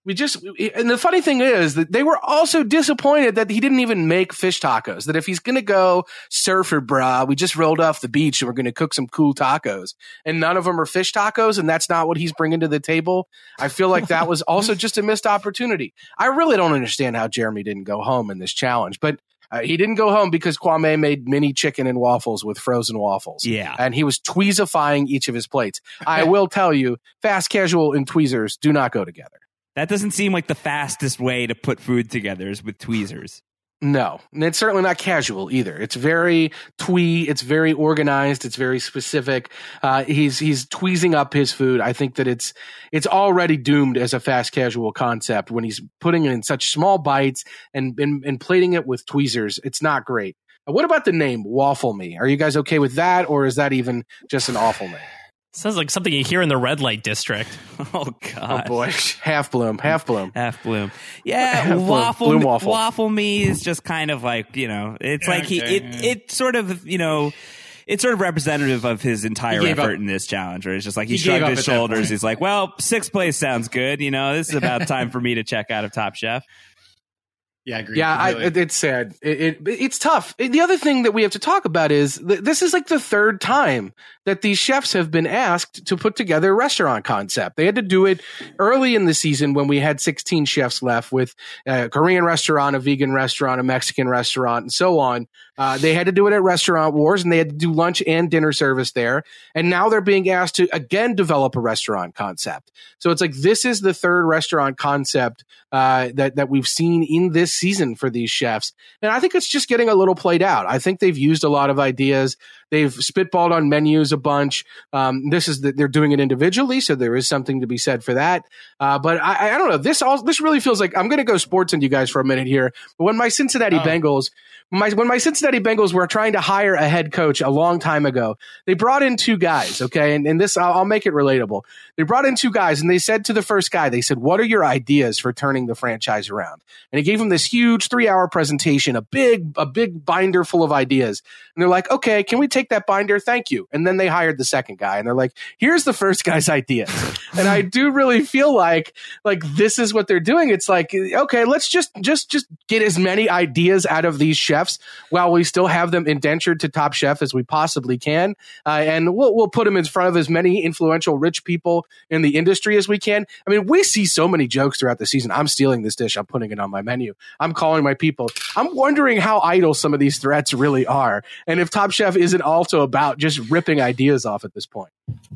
[SPEAKER 2] We just, and the funny thing is that they were also disappointed that he didn't even make fish tacos. That if he's going to go surfer, brah, we just rolled off the beach and we're going to cook some cool tacos. And none of them are fish tacos, and that's not what he's bringing to the table. I feel like that was also just a missed opportunity. I really don't understand how Jeremy didn't go home in this challenge, but uh, he didn't go home because Kwame made mini chicken and waffles with frozen waffles.
[SPEAKER 1] Yeah.
[SPEAKER 2] And he was tweezifying each of his plates. I will tell you, fast casual and tweezers do not go together.
[SPEAKER 1] That doesn't seem like the fastest way to put food together is with tweezers.
[SPEAKER 2] No, and it's certainly not casual either. It's very twee. It's very organized. It's very specific. Uh, he's he's tweezing up his food. I think that it's it's already doomed as a fast casual concept when he's putting it in such small bites and and, and plating it with tweezers. It's not great. Uh, what about the name Waffle Me? Are you guys okay with that, or is that even just an awful name?
[SPEAKER 3] Sounds like something you hear in the red light district.
[SPEAKER 1] Oh God!
[SPEAKER 2] Oh boy, half bloom, half bloom,
[SPEAKER 1] half bloom. Yeah,
[SPEAKER 2] half bloom.
[SPEAKER 1] waffle,
[SPEAKER 2] Bloom waffle.
[SPEAKER 1] waffle me is just kind of like, you know, it's like he,
[SPEAKER 4] Okay,
[SPEAKER 1] it,
[SPEAKER 4] yeah.
[SPEAKER 1] it sort of, you know, it's sort of representative of his entire
[SPEAKER 4] He gave
[SPEAKER 1] effort
[SPEAKER 4] up.
[SPEAKER 1] in this challenge. Where it's just like he,
[SPEAKER 4] He gave
[SPEAKER 1] shrugged
[SPEAKER 4] up
[SPEAKER 1] his
[SPEAKER 4] at that
[SPEAKER 1] shoulders.
[SPEAKER 4] point.
[SPEAKER 1] He's like, well, sixth place sounds good. You know, this is about time for me to check out of Top Chef.
[SPEAKER 4] Yeah, I agree.
[SPEAKER 2] Yeah, I,
[SPEAKER 4] Really.
[SPEAKER 2] it, it's sad. It, it it's tough. The other thing that we have to talk about is th- this is like the third time that these chefs have been asked to put together a restaurant concept. They had to do it early in the season when we had sixteen chefs left with a Korean restaurant, a vegan restaurant, a Mexican restaurant, and so on. Uh, they had to do it at Restaurant Wars, and they had to do lunch and dinner service there. And now they're being asked to again develop a restaurant concept. So it's like this is the third restaurant concept uh, that that we've seen in this season for these chefs, and I think it's just getting a little played out. I think they've used a lot of ideas. They've spitballed on menus a bunch. Um, this is the, they're doing it individually, so there is something to be said for that. Uh, but I, I don't know. This all this really feels like I'm going to go sports into you guys for a minute here. But when my Cincinnati
[SPEAKER 4] Oh.
[SPEAKER 2] Bengals. My, when my Cincinnati Bengals were trying to hire a head coach a long time ago, they brought in two guys, okay? And, and this, I'll, I'll make it relatable. They brought in two guys, and they said to the first guy, they said, what are your ideas for turning the franchise around? And he gave him this huge three-hour presentation, a big, a big binder full of ideas. And they're like, okay, can we take that binder? Thank you. And then they hired the second guy, and they're like, here's the first guy's ideas. And I do really feel like, like this is what they're doing. It's like, okay, let's just, just, just get as many ideas out of these chefs while we still have them indentured to Top Chef as we possibly can. Uh, and we'll, we'll put them in front of as many influential rich people in the industry as we can. I mean, we see so many jokes throughout the season. I'm stealing this dish. I'm putting it on my menu. I'm calling my people. I'm wondering how idle some of these threats really are. And if Top Chef isn't also about just ripping ideas off at this point.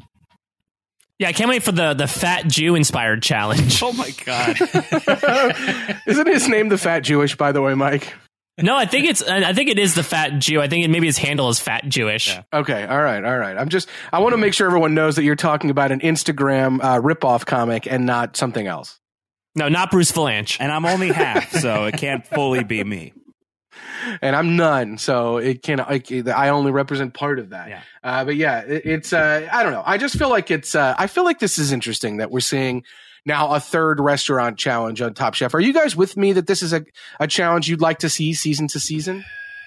[SPEAKER 3] Yeah, I can't wait for the the Fat Jew inspired challenge.
[SPEAKER 1] Oh my God!
[SPEAKER 2] Isn't his name the Fat Jewish, by the way, Mike?
[SPEAKER 3] No, I think it's I think it is the Fat Jew. I think it, maybe his handle is Fat Jewish.
[SPEAKER 1] Yeah.
[SPEAKER 2] Okay, all right, all right. I'm just I want to make sure everyone knows that you're talking about an Instagram uh, ripoff comic and not something else.
[SPEAKER 3] No, not Bruce Valanche.
[SPEAKER 1] And I'm only half, so it can't fully be me.
[SPEAKER 2] And I'm none, so it can. I, I only represent part of that.
[SPEAKER 1] Yeah.
[SPEAKER 2] Uh, but yeah, it, it's. Uh, I don't know. I just feel like it's. Uh, I feel like this is interesting that we're seeing now a third restaurant challenge on Top Chef. Are you guys with me that this is a a challenge you'd like to see season to season?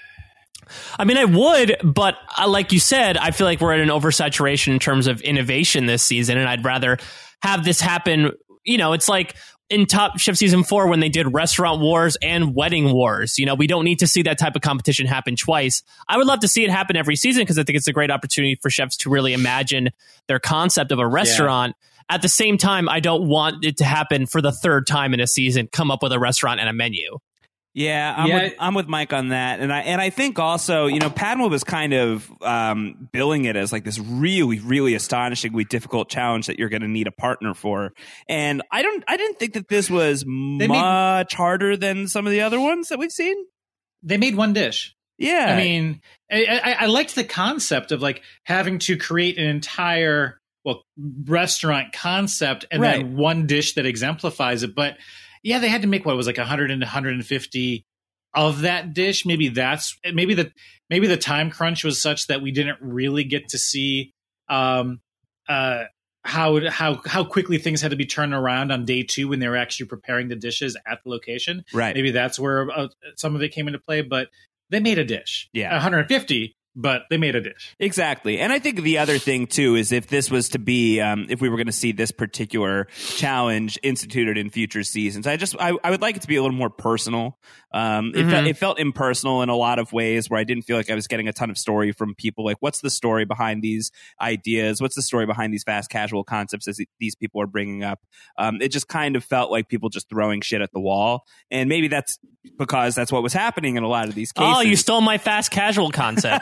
[SPEAKER 3] I mean, I would, but uh, like you said, I feel like we're at an oversaturation in terms of innovation this season, and I'd rather have this happen. You know, it's like in Top Chef season four when they did Restaurant Wars and Wedding Wars. You know, we don't need to see that type of competition happen twice. I would love to see it happen every season because I think it's a great opportunity for chefs to really imagine their concept of a restaurant. Yeah. At the same time, I don't want it to happen for the third time in a season, come up with a restaurant and a menu.
[SPEAKER 1] Yeah, I'm,
[SPEAKER 4] Yeah.
[SPEAKER 1] With, I'm with Mike on that, and I and I think also, you know, Padma was kind of um, billing it as like this really, really astonishingly difficult challenge that you're going to need a partner for, and I don't, I didn't think that this was
[SPEAKER 4] made-
[SPEAKER 1] much harder than some of the other ones that we've seen.
[SPEAKER 4] They made one dish.
[SPEAKER 1] Yeah,
[SPEAKER 4] I mean, I, I, I liked the concept of like having to create an entire well restaurant concept and
[SPEAKER 1] Right.
[SPEAKER 4] then one dish that exemplifies it. But yeah, they had to make what it was like one hundred and one hundred fifty of that dish. Maybe that's maybe the maybe the time crunch was such that we didn't really get to see um, uh, how how how quickly things had to be turned around on day two when they were actually preparing the dishes at the location.
[SPEAKER 1] right.
[SPEAKER 4] Maybe that's where uh, some of it came into play, but they made a dish.
[SPEAKER 1] Yeah.
[SPEAKER 4] one hundred fifty but they made a dish.
[SPEAKER 1] Exactly. And I think the other thing, too, is if this was to be, um, if we were going to see this particular challenge instituted in future seasons, I just, I, I would like it to be a little more personal. Um, it,
[SPEAKER 3] Mm-hmm.
[SPEAKER 1] fe- it felt impersonal in a lot of ways where I didn't feel like I was getting a ton of story from people. Like, what's the story behind these ideas? What's the story behind these fast casual concepts as these people are bringing up? Um, it just kind of felt like people just throwing shit at the wall. And maybe that's because that's what was happening in a lot of these cases.
[SPEAKER 3] Oh, you stole my fast casual concept.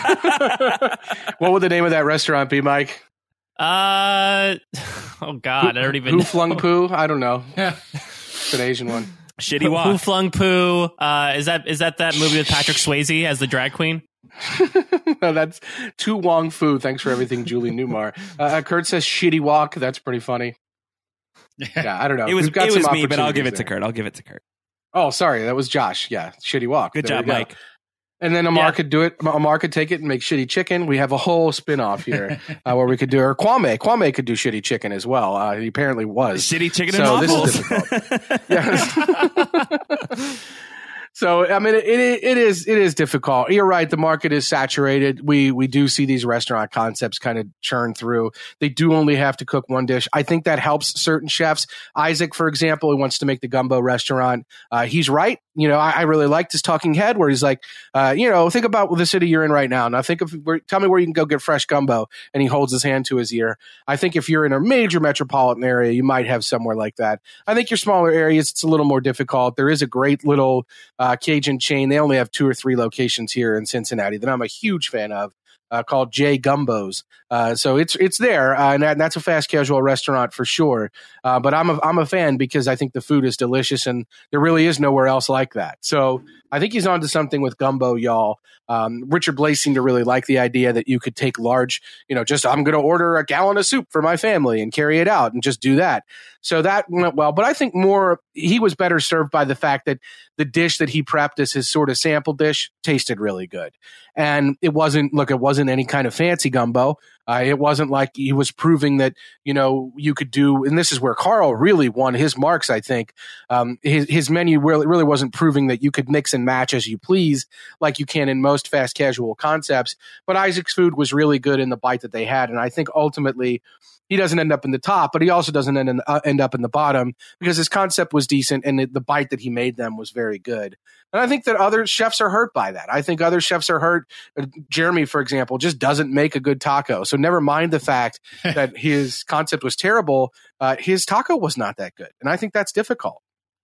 [SPEAKER 2] What would the name of that restaurant be, Mike?
[SPEAKER 3] uh, oh God, I don't even
[SPEAKER 2] Who
[SPEAKER 3] know.
[SPEAKER 2] Flung Poo? I don't know.
[SPEAKER 4] Yeah.
[SPEAKER 2] It's an Asian one.
[SPEAKER 1] Shitty
[SPEAKER 3] Who
[SPEAKER 1] walk.
[SPEAKER 3] Flung Poo? Uh, is that is that that movie with Patrick Swayze as the drag queen?
[SPEAKER 2] No, that's Tu Wong Fu. Thanks for everything, Julie Newmar. Uh, Kurt says shitty walk. That's pretty funny. Yeah, I don't know.
[SPEAKER 1] It was,
[SPEAKER 2] We've got
[SPEAKER 1] it
[SPEAKER 2] some
[SPEAKER 1] was me, but I'll give it
[SPEAKER 2] opportunities
[SPEAKER 1] to
[SPEAKER 2] there.
[SPEAKER 1] Kurt. I'll give it to Kurt.
[SPEAKER 2] Oh, sorry, that was Josh. Yeah, shitty walk.
[SPEAKER 1] Good
[SPEAKER 2] There
[SPEAKER 1] job,
[SPEAKER 2] we go.
[SPEAKER 1] Mike.
[SPEAKER 2] And then Amar
[SPEAKER 3] Yeah.
[SPEAKER 2] could do it. Amar could take it and make shitty chicken. We have a whole spin-off here uh, where we could do, or Kwame. Kwame could do shitty chicken as well. Uh, he apparently was.
[SPEAKER 1] Shitty chicken
[SPEAKER 2] So
[SPEAKER 1] and
[SPEAKER 2] this is
[SPEAKER 1] waffles.
[SPEAKER 2] Yes. So I mean, it, it it is it is difficult. You're right. The market is saturated. We we do see these restaurant concepts kind of churn through. They do only have to cook one dish. I think that helps certain chefs. Isaac, for example, who wants to make the gumbo restaurant. Uh, he's right. You know, I, I really liked his talking head where he's like, uh, you know, think about the city you're in right now. Now think of where, tell me where you can go get fresh gumbo. And he holds his hand to his ear. I think if you're in a major metropolitan area, you might have somewhere like that. I think your smaller areas, it's a little more difficult. There is a great little uh, Cajun chain. They only have two or three locations here in Cincinnati that I'm a huge fan of. Uh, called J Gumbos. Uh, so it's it's there, uh, and, that, and that's a fast casual restaurant for sure. Uh, but I'm a, I'm a fan because I think the food is delicious, and there really is nowhere else like that. So I think he's onto something with gumbo, y'all. Um, Richard Blaze seemed to really like the idea that you could take large, you know, just I'm going to order a gallon of soup for my family and carry it out and just do that. So that went well. But I think more he was better served by the fact that the dish that he prepped as his sort of sample dish tasted really good. And it wasn't, look, it wasn't any kind of fancy gumbo. Uh, it wasn't like he was proving that, you know, you could do, and this is where Carl really won his marks, I think. Um, his, his menu really, really wasn't proving that you could mix and match as you please, like you can in most fast casual concepts. But Isaac's food was really good in the bite that they had. And I think ultimately, he doesn't end up in the top, but he also doesn't end, in, uh, end up in the bottom because his concept was decent and the, the bite that he made them was very good. And I think that other chefs are hurt by that. I think other chefs are hurt. Uh, Jeremy, for example, just doesn't make a good taco. So never mind the fact that his concept was terrible. Uh, his taco was not that good. And I think that's difficult.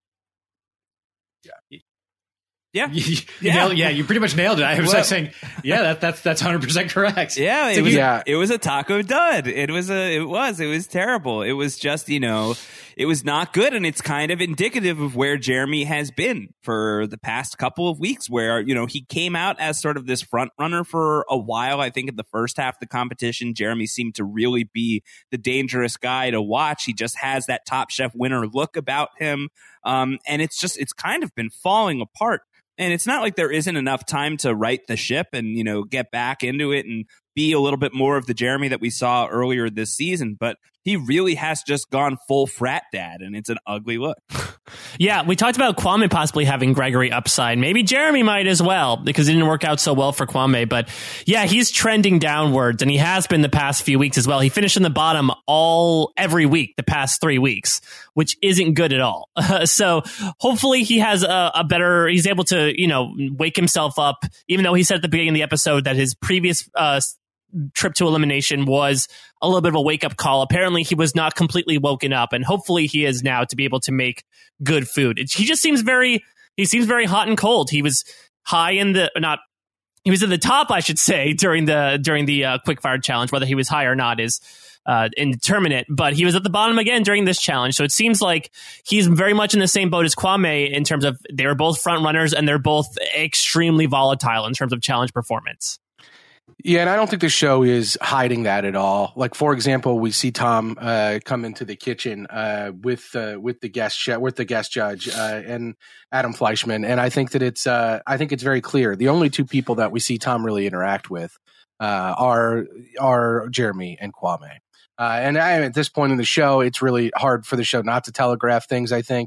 [SPEAKER 1] Yeah.
[SPEAKER 4] You, you
[SPEAKER 1] Yeah.
[SPEAKER 4] nailed, yeah, you pretty much nailed it. I was
[SPEAKER 1] Well-
[SPEAKER 4] like saying, yeah, that, that's that's one hundred percent correct.
[SPEAKER 1] Yeah, it
[SPEAKER 4] So
[SPEAKER 1] was.
[SPEAKER 4] he-
[SPEAKER 2] Yeah.
[SPEAKER 1] It was a taco dud. It was a. It was. It was terrible. It was just, you know, it was not good, and it's kind of indicative of where Jeremy has been for the past couple of weeks. Where, you know, he came out as sort of this front runner for a while. I think in the first half of the competition, Jeremy seemed to really be the dangerous guy to watch. He just has that Top Chef winner look about him, um, and it's just it's kind of been falling apart. And it's not like there isn't enough time to right the ship and, you know, get back into it and be a little bit more of the Jeremy that we saw earlier this season. But he really has just gone full frat dad, and it's an ugly look.
[SPEAKER 3] Yeah, we talked about Kwame possibly having Gregory upside. Maybe Jeremy might as well because it didn't work out so well for Kwame. But yeah, he's trending downwards, and he has been the past few weeks as well. He finished in the bottom all every week the past three weeks, which isn't good at all. So hopefully he has a, a better, he's able to, you know, wake himself up, even though he said at the beginning of the episode that his previous uh, trip to elimination was a little bit of a wake-up call. Apparently he was not completely woken up, and hopefully he is now to be able to make good food. It, he just seems very he seems very hot and cold. He was high in the not he was in the top, I should say, during the during the uh, quickfire challenge. Whether he was high or not is uh, indeterminate, but he was at the bottom again during this challenge. So it seems like he's very much in the same boat as Kwame in terms of they were both front runners and they're both extremely volatile in terms of challenge performance.
[SPEAKER 2] Yeah, and I don't think the show is hiding that at all. Like, for example, we see Tom uh, come into the kitchen uh, with uh, with the guest chef, with the guest judge, uh, and Adam Fleischman, and I think that it's uh, I think it's very clear. The only two people that we see Tom really interact with uh, are are Jeremy and Kwame. Uh, and I, at this point in the show, it's really hard for the show not to telegraph things, I think.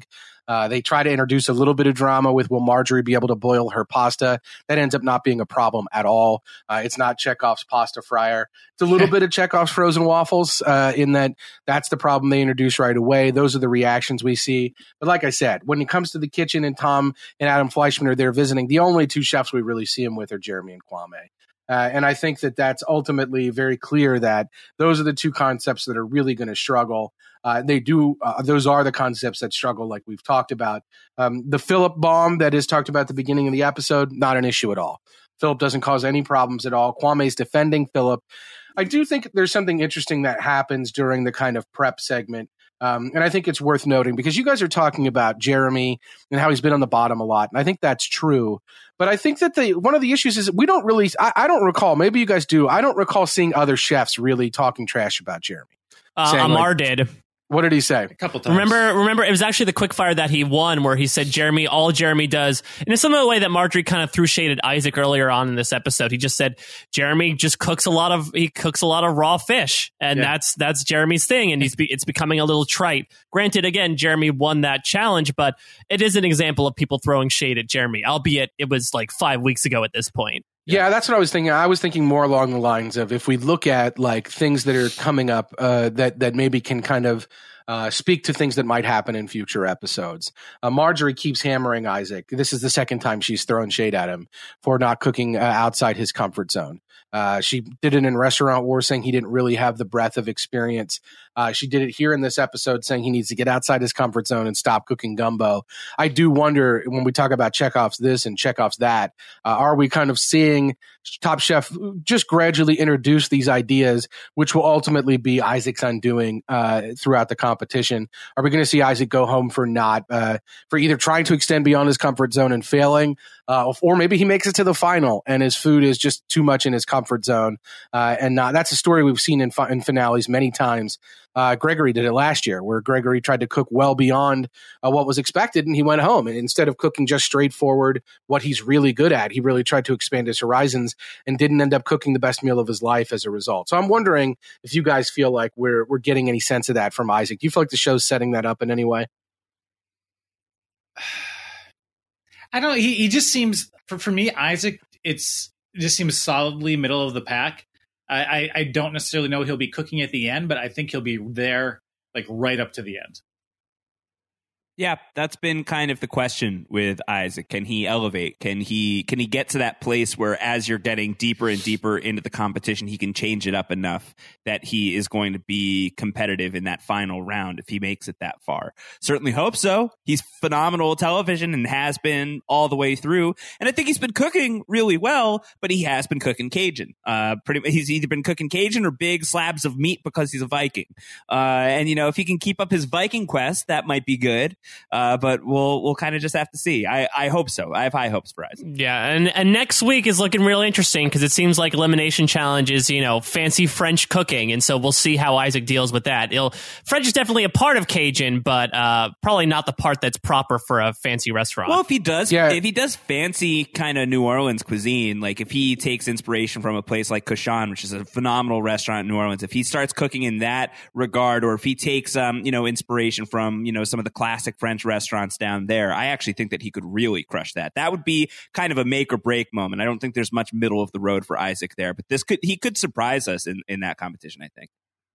[SPEAKER 2] Uh, they try to introduce a little bit of drama with will Marjorie be able to boil her pasta. That ends up not being a problem at all. Uh, it's not Chekhov's pasta fryer. It's a little bit of Chekhov's frozen waffles uh, in that that's the problem they introduce right away. Those are the reactions we see. But like I said, when it comes to the kitchen and Tom and Adam Fleischman are there visiting, the only two chefs we really see him with are Jeremy and Kwame. Uh, and I think that that's ultimately very clear that those are the two concepts that are really going to struggle. Uh, they do; uh, those are the concepts that struggle, like we've talked about. Um, the Philip bomb that is talked about at the beginning of the episode, not an issue at all. Philip doesn't cause any problems at all. Kwame's defending Philip. I do think there's something interesting that happens during the kind of prep segment. Um, and I think it's worth noting because you guys are talking about Jeremy and how he's been on the bottom a lot. And I think that's true. But I think that the one of the issues is we don't really, I, I don't recall, maybe you guys do, I don't recall seeing other chefs really talking trash about Jeremy.
[SPEAKER 3] Uh, Amar like, did.
[SPEAKER 2] What did he say?
[SPEAKER 4] A couple times.
[SPEAKER 3] Remember, remember, it was actually the quickfire that he won where he said Jeremy, all Jeremy does, and in a similar way that Marjorie kind of threw shade at Isaac earlier on in this episode. He just said Jeremy just cooks a lot of he cooks a lot of raw fish, and yeah. that's that's Jeremy's thing, and he's be, it's becoming a little trite. Granted, again, Jeremy won that challenge, but it is an example of people throwing shade at Jeremy, albeit it was like five weeks ago at this point.
[SPEAKER 2] Yeah, that's what I was thinking. I was thinking more along the lines of if we look at like things that are coming up uh, that that maybe can kind of uh, speak to things that might happen in future episodes. Uh, Marjorie keeps hammering Isaac. This is the second time she's thrown shade at him for not cooking uh, outside his comfort zone. Uh, she did it in Restaurant Wars, saying he didn't really have the breadth of experience. Uh, she did it here in this episode, saying he needs to get outside his comfort zone and stop cooking gumbo. I do wonder when we talk about Chekhov's this and Chekhov's that, uh, are we kind of seeing Top Chef just gradually introduce these ideas, which will ultimately be Isaac's undoing uh, throughout the competition? Are we going to see Isaac go home for not uh, for either trying to extend beyond his comfort zone and failing, uh, or maybe he makes it to the final and his food is just too much in his comfort zone uh, and not? That's a story we've seen in, fi- in finales many times. Uh, Gregory did it last year, where Gregory tried to cook well beyond uh, what was expected, and he went home. And instead of cooking just straightforward what he's really good at, he really tried to expand his horizons and didn't end up cooking the best meal of his life as a result. So I'm wondering if you guys feel like we're we're getting any sense of that from Isaac. Do you feel like the show's setting that up in any way?
[SPEAKER 4] I don't know. He, he just seems, for, for me, Isaac, it's it just seems solidly middle of the pack. I, I, I don't necessarily know he'll be cooking at the end, but I think he'll be there like right up to the end.
[SPEAKER 1] Yeah, that's been kind of the question with Isaac. Can he elevate? Can he can he get to that place where as you're getting deeper and deeper into the competition, he can change it up enough that he is going to be competitive in that final round if he makes it that far? Certainly hope so. He's phenomenal television and has been all the way through. And I think he's been cooking really well, but he has been cooking Cajun. Uh, pretty He's either been cooking Cajun or big slabs of meat because he's a Viking. Uh, and, you know, if he can keep up his Viking quest, that might be good. Uh, but we'll we'll kind of just have to see. I, I hope so. I have high hopes for Isaac.
[SPEAKER 3] Yeah, and, and next week is looking real interesting because it seems like Elimination Challenge is, you know, fancy French cooking, and so we'll see how Isaac deals with that. It'll, French is definitely a part of Cajun, but uh, probably not the part that's proper for a fancy restaurant.
[SPEAKER 1] Well, if he does, yeah. if he does fancy kind of New Orleans cuisine, like if he takes inspiration from a place like Cochon, which is a phenomenal restaurant in New Orleans, if he starts cooking in that regard, or if he takes um you know inspiration from you know some of the classic French restaurants down there, I actually think that he could really crush that. That would be kind of a make or break moment. I don't think there's much middle of the road for Isaac there, but this could he could surprise us in, in that competition, I think.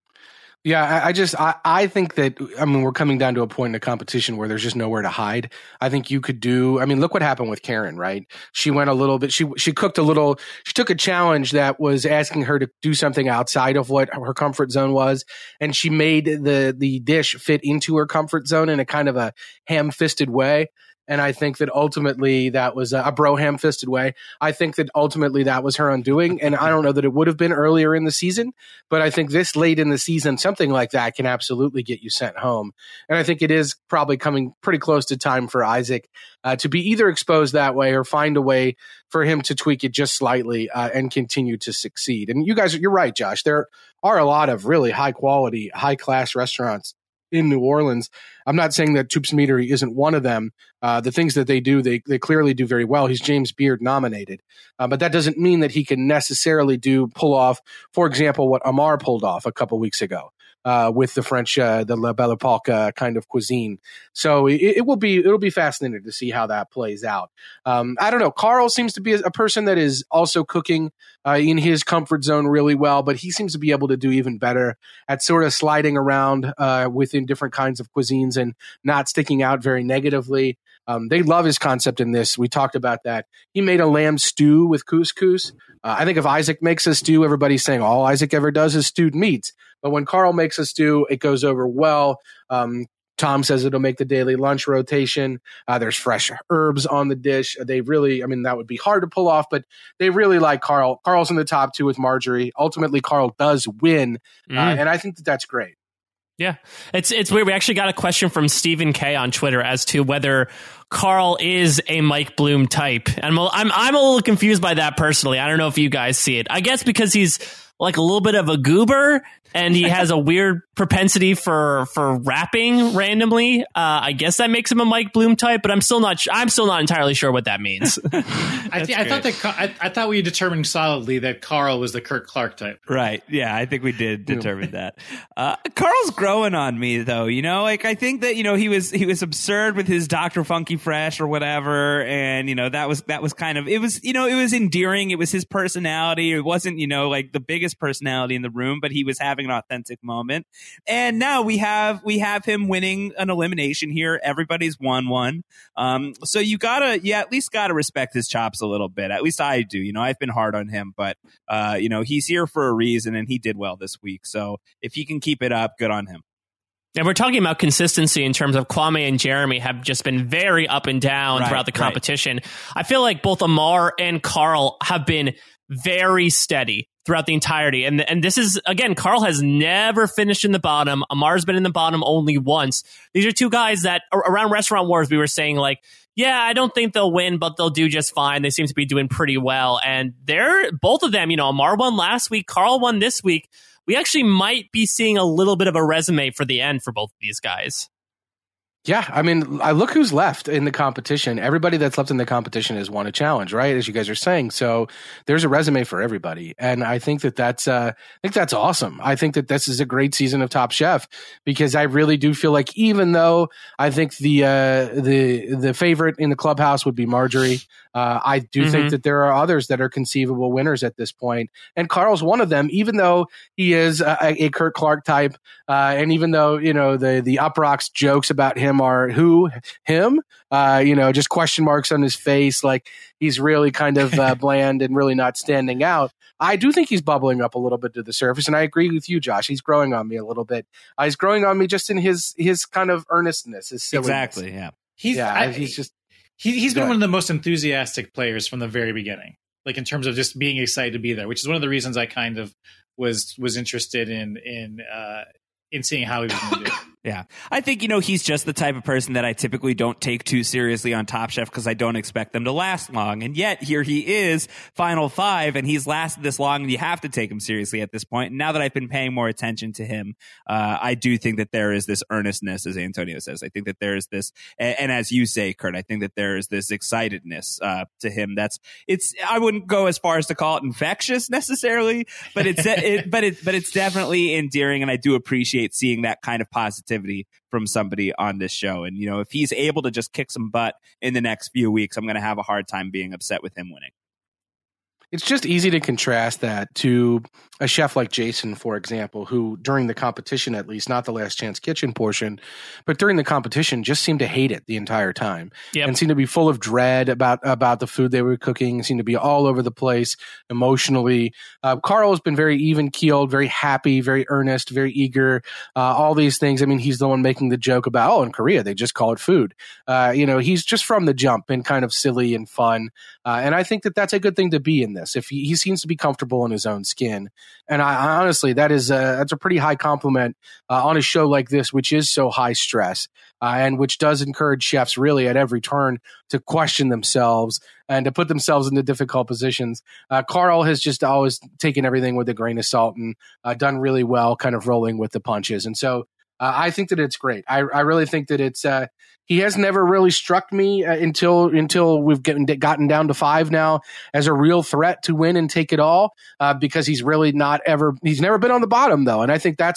[SPEAKER 2] Yeah, I, I just I, I think that I mean we're coming down to a point in the competition where there's just nowhere to hide. I think you could do. I mean, look what happened with Karen, right? She went a little bit. She she cooked a little. She took a challenge that was asking her to do something outside of what her comfort zone was, and she made the the dish fit into her comfort zone in a kind of a ham-fisted way. And I think that ultimately that was a, a bro ham-fisted way. I think that ultimately that was her undoing. And I don't know that it would have been earlier in the season, but I think this late in the season, something like that can absolutely get you sent home. And I think it is probably coming pretty close to time for Isaac uh, to be either exposed that way or find a way for him to tweak it just slightly uh, and continue to succeed. And you guys, you're right, Josh. There are a lot of really high quality, high class restaurants in New Orleans. I'm not saying that Toup's Meadery isn't one of them. Uh, the things that they do, they they clearly do very well. He's James Beard nominated. Uh, but that doesn't mean that he can necessarily do pull off, for example, what Amar pulled off a couple weeks ago. uh, with the French, uh, the La Belle Polka kind of cuisine. So it, it will be it'll be fascinating to see how that plays out. Um, I don't know. Carl seems to be a, a person that is also cooking uh, in his comfort zone really well, but he seems to be able to do even better at sort of sliding around uh, within different kinds of cuisines and not sticking out very negatively. Um, they love his concept in this. We talked about that. He made a lamb stew with couscous. Uh, I think if Isaac makes a stew, everybody's saying all Isaac ever does is stewed meats. But when Carl makes a stew, it goes over well. Um, Tom says it'll make the daily lunch rotation. Uh, there's fresh herbs on the dish. They really, I mean, that would be hard to pull off, but they really like Carl. Carl's in the top two with Marjorie. Ultimately, Carl does win, mm. uh, and I think that that's great.
[SPEAKER 3] Yeah, it's it's weird. We actually got a question from Stephen K on Twitter as to whether Carl is a Mike Bloom type, and I'm I'm, I'm a little confused by that personally. I don't know if you guys see it. I guess because he's like a little bit of a goober, and he has a weird propensity for for rapping randomly. Uh, I guess that makes him a Mike Bloom type, but I'm still not. I'm still not entirely sure what that means.
[SPEAKER 4] I, th- I thought that I, I thought we determined solidly that Carl was the Kurt Clark type.
[SPEAKER 1] Right? Yeah, I think we did determine that. Uh, Carl's growing on me, though. You know, like I think that you know he was he was absurd with his Doctor Funky Fresh or whatever, and you know that was that was kind of it was you know it was endearing. It was his personality. It wasn't you know like the biggest personality in the room, but he was having an authentic moment. And now we have we have him winning an elimination here. Everybody's won one. Um, so you gotta you at least gotta respect his chops a little bit. At least I do. You know, I've been hard on him, but uh, you know, he's here for a reason and he did well this week. So if he can keep it up, good on him.
[SPEAKER 3] And we're talking about consistency in terms of Kwame and Jeremy have just been very up and down right, throughout the competition. Right. I feel like both Amar and Carl have been very steady throughout the entirety. And and this is, again, Carl has never finished in the bottom. Amar's been in the bottom only once. These are two guys that around Restaurant Wars, we were saying like, yeah, I don't think they'll win, but they'll do just fine. They seem to be doing pretty well. And they're both of them, you know, Amar won last week, Carl won this week. We actually might be seeing a little bit of a resume for the end for both of these guys.
[SPEAKER 2] Yeah, I mean, I look who's left in the competition. Everybody that's left in the competition has won a challenge, right? As you guys are saying, so there's a resume for everybody, and I think that that's, uh, I think that's awesome. I think that this is a great season of Top Chef because I really do feel like, even though I think the uh, the the favorite in the clubhouse would be Marjorie, uh, I do mm-hmm. think that there are others that are conceivable winners at this point, and Carl's one of them. Even though he is a, a Kurt Clark type, uh, and even though you know the the Uproxx jokes about him are who him uh you know just question marks on his face, like he's really kind of uh, bland and really not standing out. I do think he's bubbling up a little bit to the surface, and I agree with you, Josh. He's growing on me a little bit. Uh, he's growing on me just in his his kind of earnestness, his silliness.
[SPEAKER 1] Exactly. Yeah.
[SPEAKER 4] He's
[SPEAKER 2] yeah.
[SPEAKER 4] I,
[SPEAKER 2] he's just
[SPEAKER 4] he, he's been one of the most enthusiastic players from the very beginning, like in terms of just being excited to be there, which is one of the reasons I kind of was was interested in in uh in seeing how he was going to do it.
[SPEAKER 1] Yeah. I think, you know, he's just the type of person that I typically don't take too seriously on Top Chef because I don't expect them to last long. And yet here he is, Final Five, and he's lasted this long, and you have to take him seriously at this point. And now that I've been paying more attention to him, uh, I do think that there is this earnestness, as Antonio says. I think that there is this, and, and as you say, Kurt, I think that there is this excitedness uh, to him. That's, it's, I wouldn't go as far as to call it infectious necessarily, but it's, it, but it, but it's definitely endearing. And I do appreciate seeing that kind of positivity from somebody on this show. And, you know, if he's able to just kick some butt in the next few weeks, I'm going to have a hard time being upset with him winning.
[SPEAKER 2] It's just easy to contrast that to a chef like Jason, for example, who during the competition, at least not the Last Chance Kitchen portion, but during the competition just seemed to hate it the entire time yep. and seemed to be full of dread about, about the food they were cooking, seemed to be all over the place emotionally. Uh, Carl has been very even keeled, very happy, very earnest, very eager, uh, all these things. I mean, he's the one making the joke about, oh, in Korea, they just call it food. Uh, you know, he's just from the jump been kind of silly and fun. Uh, and I think that that's a good thing to be in this. If he, he seems to be comfortable in his own skin. And I, I honestly, that is a, that's a pretty high compliment uh, on a show like this, which is so high stress uh, and which does encourage chefs really at every turn to question themselves and to put themselves into difficult positions. Uh, Carl has just always taken everything with a grain of salt and uh, done really well, kind of rolling with the punches. And so Uh, I think that it's great. I, I really think that it's. Uh, he has never really struck me uh, until until we've gotten gotten down to five now as a real threat to win and take it all. Uh, because he's really not ever. He's never been on the bottom though, and I think that's what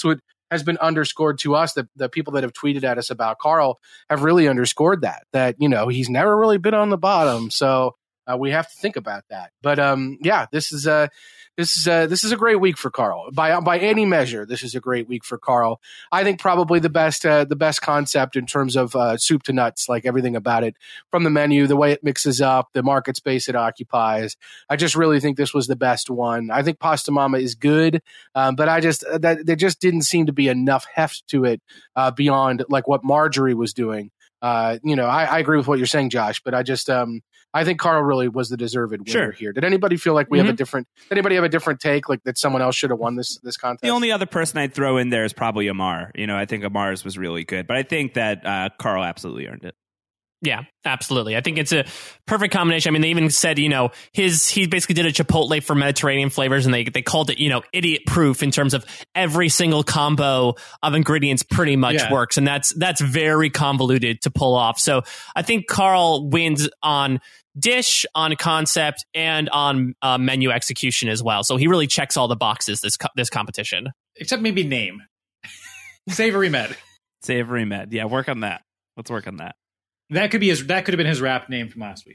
[SPEAKER 2] has been underscored to us. The, the people that have tweeted at us about Carl have really underscored that, that, you know, he's never really been on the bottom. So uh, we have to think about that. But um, yeah, this is a, This is a, this is a great week for Carl. By by any measure, this is a great week for Carl. I think probably the best uh, the best concept in terms of uh, soup to nuts, like everything about it, from the menu, the way it mixes up, the market space it occupies. I just really think this was the best one. I think Pasta Mama is good, um, but I just that there just didn't seem to be enough heft to it uh, beyond like what Marjorie was doing. Uh, you know, I, I agree with what you're saying, Josh, but I just um, I think Carl really was the deserved winner
[SPEAKER 1] sure.
[SPEAKER 2] here. Did anybody feel like we
[SPEAKER 1] mm-hmm.
[SPEAKER 2] have a different? Did anybody have a different take, like that someone else should have won this this contest?
[SPEAKER 1] The only other person I'd throw in there is probably Amar. You know, I think Amar's was really good, but I think that uh, Carl absolutely earned it.
[SPEAKER 3] Yeah, absolutely. I think it's a perfect combination. I mean, they even said, you know, his he basically did a Chipotle for Mediterranean flavors, and they they called it, you know, idiot proof in terms of every single combo of ingredients pretty much
[SPEAKER 4] yeah.
[SPEAKER 3] works, and that's that's very convoluted to pull off. So I think Carl wins on dish, on concept, and on uh, menu execution as well. So he really checks all the boxes this co- this competition,
[SPEAKER 4] except maybe name. Savory Med.
[SPEAKER 1] Savory Med. Yeah, work on that. Let's work on that.
[SPEAKER 4] That could be his. That could have been his rap name from last week.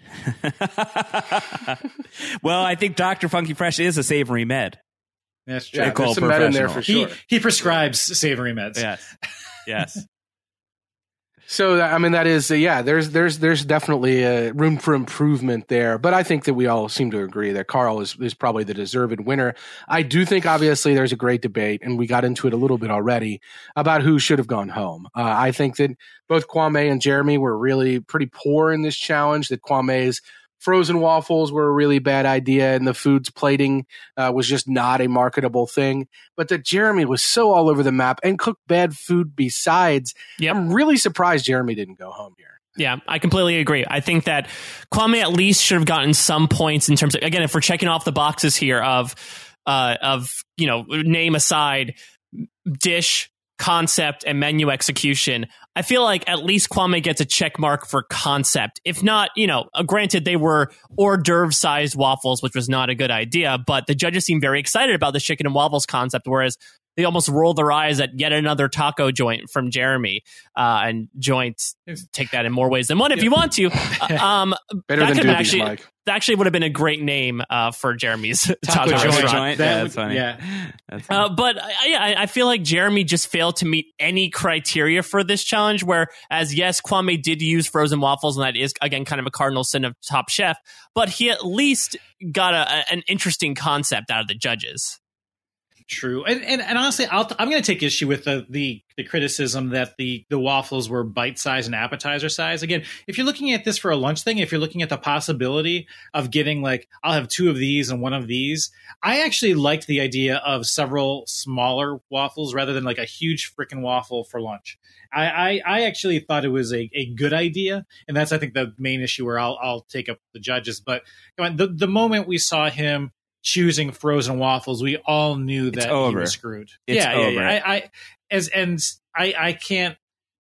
[SPEAKER 1] Well, I think Doctor Funky Fresh is a savory med.
[SPEAKER 4] That's true.
[SPEAKER 2] Yeah, there's some med in there for sure.
[SPEAKER 4] He, he prescribes savory meds.
[SPEAKER 1] Yes. Yes.
[SPEAKER 2] So I mean, that is uh, yeah. There's there's there's definitely a room for improvement there, but I think that we all seem to agree that Carl is is probably the deserved winner. I do think obviously there's a great debate, and we got into it a little bit already about who should have gone home. Uh, I think that both Kwame and Jeremy were really pretty poor in this challenge. That Kwame's frozen waffles were a really bad idea, and the food's plating uh, was just not a marketable thing. But that Jeremy was so all over the map and cooked bad food besides.
[SPEAKER 3] Yep.
[SPEAKER 2] I'm really surprised Jeremy didn't go home here.
[SPEAKER 3] Yeah, I completely agree. I think that Kwame at least should have gotten some points in terms of, again, if we're checking off the boxes here of, uh, of you know, name aside, dish, concept, and menu execution, I feel like at least Kwame gets a check mark for concept. If not, you know, uh, granted, they were hors d'oeuvre sized waffles, which was not a good idea, but the judges seemed very excited about the chicken and waffles concept, whereas they almost roll their eyes at yet another taco joint from Jeremy. Uh, and joints take that in more ways than one if you want to. Uh, um,
[SPEAKER 2] Better
[SPEAKER 3] that
[SPEAKER 2] than
[SPEAKER 3] could
[SPEAKER 2] Doobies,
[SPEAKER 3] actually,
[SPEAKER 2] Mike.
[SPEAKER 3] That actually would have been a great name uh, for Jeremy's
[SPEAKER 4] Taco
[SPEAKER 3] taco,
[SPEAKER 4] joint.
[SPEAKER 3] restaurant.
[SPEAKER 1] joint.
[SPEAKER 4] That
[SPEAKER 1] Yeah,
[SPEAKER 4] would-
[SPEAKER 1] that's funny.
[SPEAKER 4] Yeah.
[SPEAKER 1] That's funny.
[SPEAKER 3] Uh, but I, I feel like Jeremy just failed to meet any criteria for this challenge. Whereas, yes, Kwame did use frozen waffles, and that is, again, kind of a cardinal sin of Top Chef. But he at least got a, a, an interesting concept out of the judges.
[SPEAKER 4] True, and and, and honestly, I'll, I'm going to take issue with the, the the criticism that the the waffles were bite size and appetizer size. Again, if you're looking at this for a lunch thing, if you're looking at the possibility of getting like, I'll have two of these and one of these, I actually liked the idea of several smaller waffles rather than like a huge freaking waffle for lunch. I, I, I actually thought it was a, a good idea, and that's I think the main issue where I'll I'll take up the judges. But come on, the the moment we saw him choosing frozen waffles, we all knew that he was screwed.
[SPEAKER 1] It's
[SPEAKER 4] yeah,
[SPEAKER 1] over.
[SPEAKER 4] yeah, yeah. I, I as and I I can't.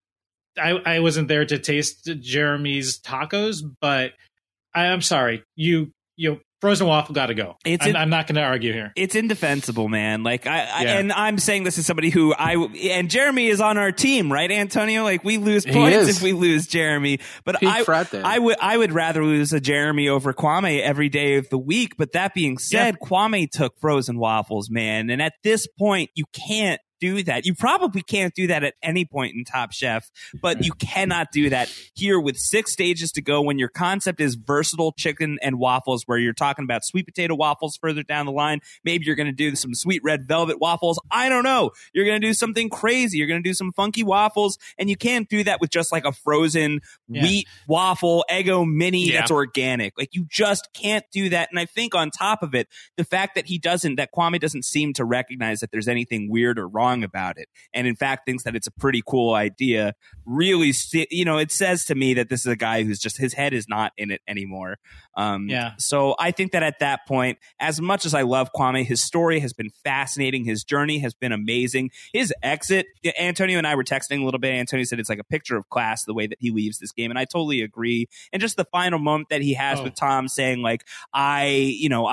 [SPEAKER 4] I I wasn't there to taste Jeremy's tacos, but I, I'm sorry. You you frozen waffle got to go.
[SPEAKER 1] It's
[SPEAKER 4] I'm,
[SPEAKER 1] in-
[SPEAKER 4] I'm not going to argue here.
[SPEAKER 1] It's indefensible, man. Like I, I
[SPEAKER 4] Yeah.
[SPEAKER 1] and I'm saying this as somebody who I and Jeremy is on our team, right, Antonio? Like we lose
[SPEAKER 2] He
[SPEAKER 1] points
[SPEAKER 2] is.
[SPEAKER 1] if we lose Jeremy, but
[SPEAKER 2] Peak
[SPEAKER 1] I,
[SPEAKER 2] frat day.
[SPEAKER 1] I would, I would rather lose a Jeremy over Kwame every day of the week. But that being said, Kwame took frozen waffles, man, and at this point, you can't do that. You probably can't do that at any point in Top Chef, but you cannot do that here with six stages to go when your concept is versatile chicken and waffles, where you're talking about sweet potato waffles further down the line. Maybe you're going to do some sweet red velvet waffles. I don't know. You're going to do something crazy. You're going to do some funky waffles, and you can't do that with just like a frozen
[SPEAKER 4] Yeah.
[SPEAKER 1] wheat waffle Eggo mini
[SPEAKER 3] Yeah.
[SPEAKER 1] that's organic. Like you just can't do that. And I think on top of it, the fact that he doesn't, that Kwame doesn't seem to recognize that there's anything weird or wrong about it, and in fact thinks that it's a pretty cool idea, really, st- you know, it says to me that this is a guy who's just, his head is not in it anymore. Um,
[SPEAKER 4] Yeah.
[SPEAKER 1] So I think that at that point, as much as I love Kwame, his story has been fascinating. His journey has been amazing. His exit, Antonio and I were texting a little bit. Antonio said it's like a picture of class, the way that he leaves this game. And I totally agree. And just the final moment that he has
[SPEAKER 4] Oh.
[SPEAKER 1] with Tom saying like, I, you know, I,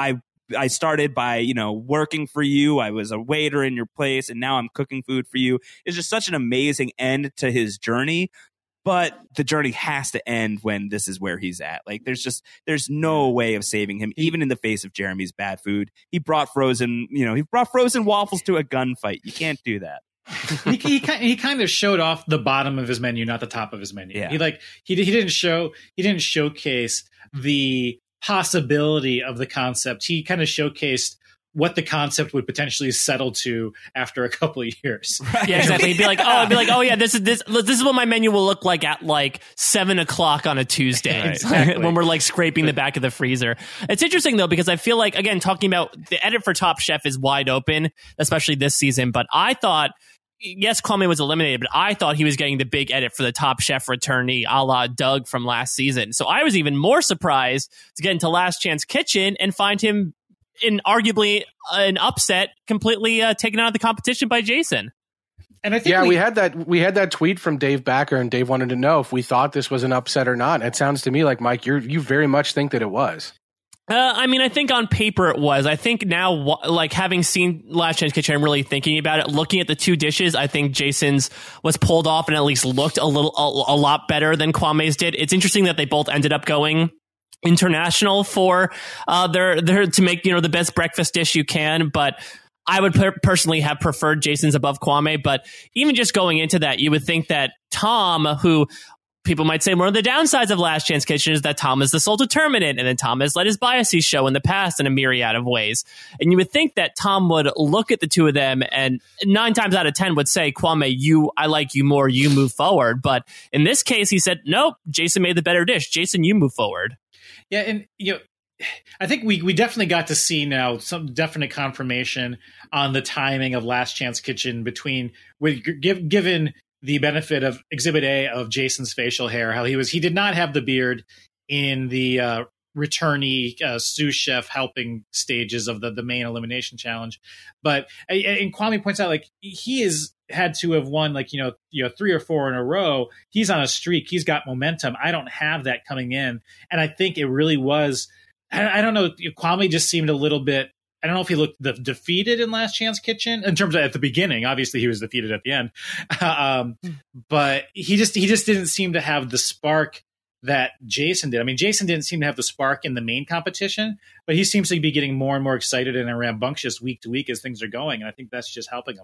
[SPEAKER 1] I started by, you know, working for you. I was a waiter in your place, and now I'm cooking food for you. It's just such an amazing end to his journey. But the journey has to end when this is where he's at. Like, there's just, there's no way of saving him, even in the face of Jeremy's bad food. He brought frozen, you know, he brought frozen waffles to a gunfight. You can't do that.
[SPEAKER 4] he, he, he kind of showed off the bottom of his menu, not the top of his menu.
[SPEAKER 1] Yeah.
[SPEAKER 4] He like, he, he didn't show, he didn't showcase the possibility of the concept. He kind of showcased what the concept would potentially settle to after a couple of years.
[SPEAKER 3] Right. Yeah, exactly. He'd be like, oh, I'd be like, oh yeah, this is this this is what my menu will look like at like seven o'clock on a Tuesday,
[SPEAKER 4] right. Exactly.
[SPEAKER 3] when we're like scraping the back of the freezer. It's interesting though, because I feel like, again, talking about the edit for Top Chef is wide open, especially this season. But I thought, yes, Kwame was eliminated, but I thought he was getting the big edit for the Top Chef returnee, a la Doug from last season. So I was even more surprised to get into Last Chance Kitchen and find him in arguably an upset, completely uh, taken out of the competition by Jason.
[SPEAKER 2] And I think yeah, we, we had that we had that tweet from Dave Backer, and Dave wanted to know if we thought this was an upset or not. It sounds to me like, Mike, you you very much think that it was.
[SPEAKER 3] Uh, I mean, I think on paper it was. I think now, like, having seen Last Chance Kitchen and really thinking about it, looking at the two dishes, I think Jason's was pulled off and at least looked a little, a, a lot better than Kwame's did. It's interesting that they both ended up going international for uh, their their to make, you know, the best breakfast dish you can, but I would per- personally have preferred Jason's above Kwame. But even just going into that, you would think that Tom, who people might say one of the downsides of Last Chance Kitchen is that Tom is the sole determinant, and then Tom has let his biases show in the past in a myriad of ways. And you would think that Tom would look at the two of them and nine times out of ten would say, Kwame, you, I like you more, you move forward. But in this case, he said, nope, Jason made the better dish. Jason, you move forward.
[SPEAKER 4] Yeah, and you know, I think we we definitely got to see now some definite confirmation on the timing of Last Chance Kitchen between with give, given the benefit of Exhibit A of Jason's facial hair, how he was he did not have the beard in the uh, returnee uh, sous chef helping stages of the the main elimination challenge, but and Kwame points out like he is had to have won like you know you know three or four in a row. He's on a streak. He's got momentum. I don't have that coming in, and I think it really was. I, I don't know. Kwame just seemed a little bit. I don't know if he looked the, defeated in Last Chance Kitchen in terms of at the beginning. Obviously, he was defeated at the end, um, but he just he just didn't seem to have the spark that Jason did. I mean, Jason didn't seem to have the spark in the main competition, but he seems to be getting more and more excited and rambunctious week to week as things are going, and I think that's just helping him.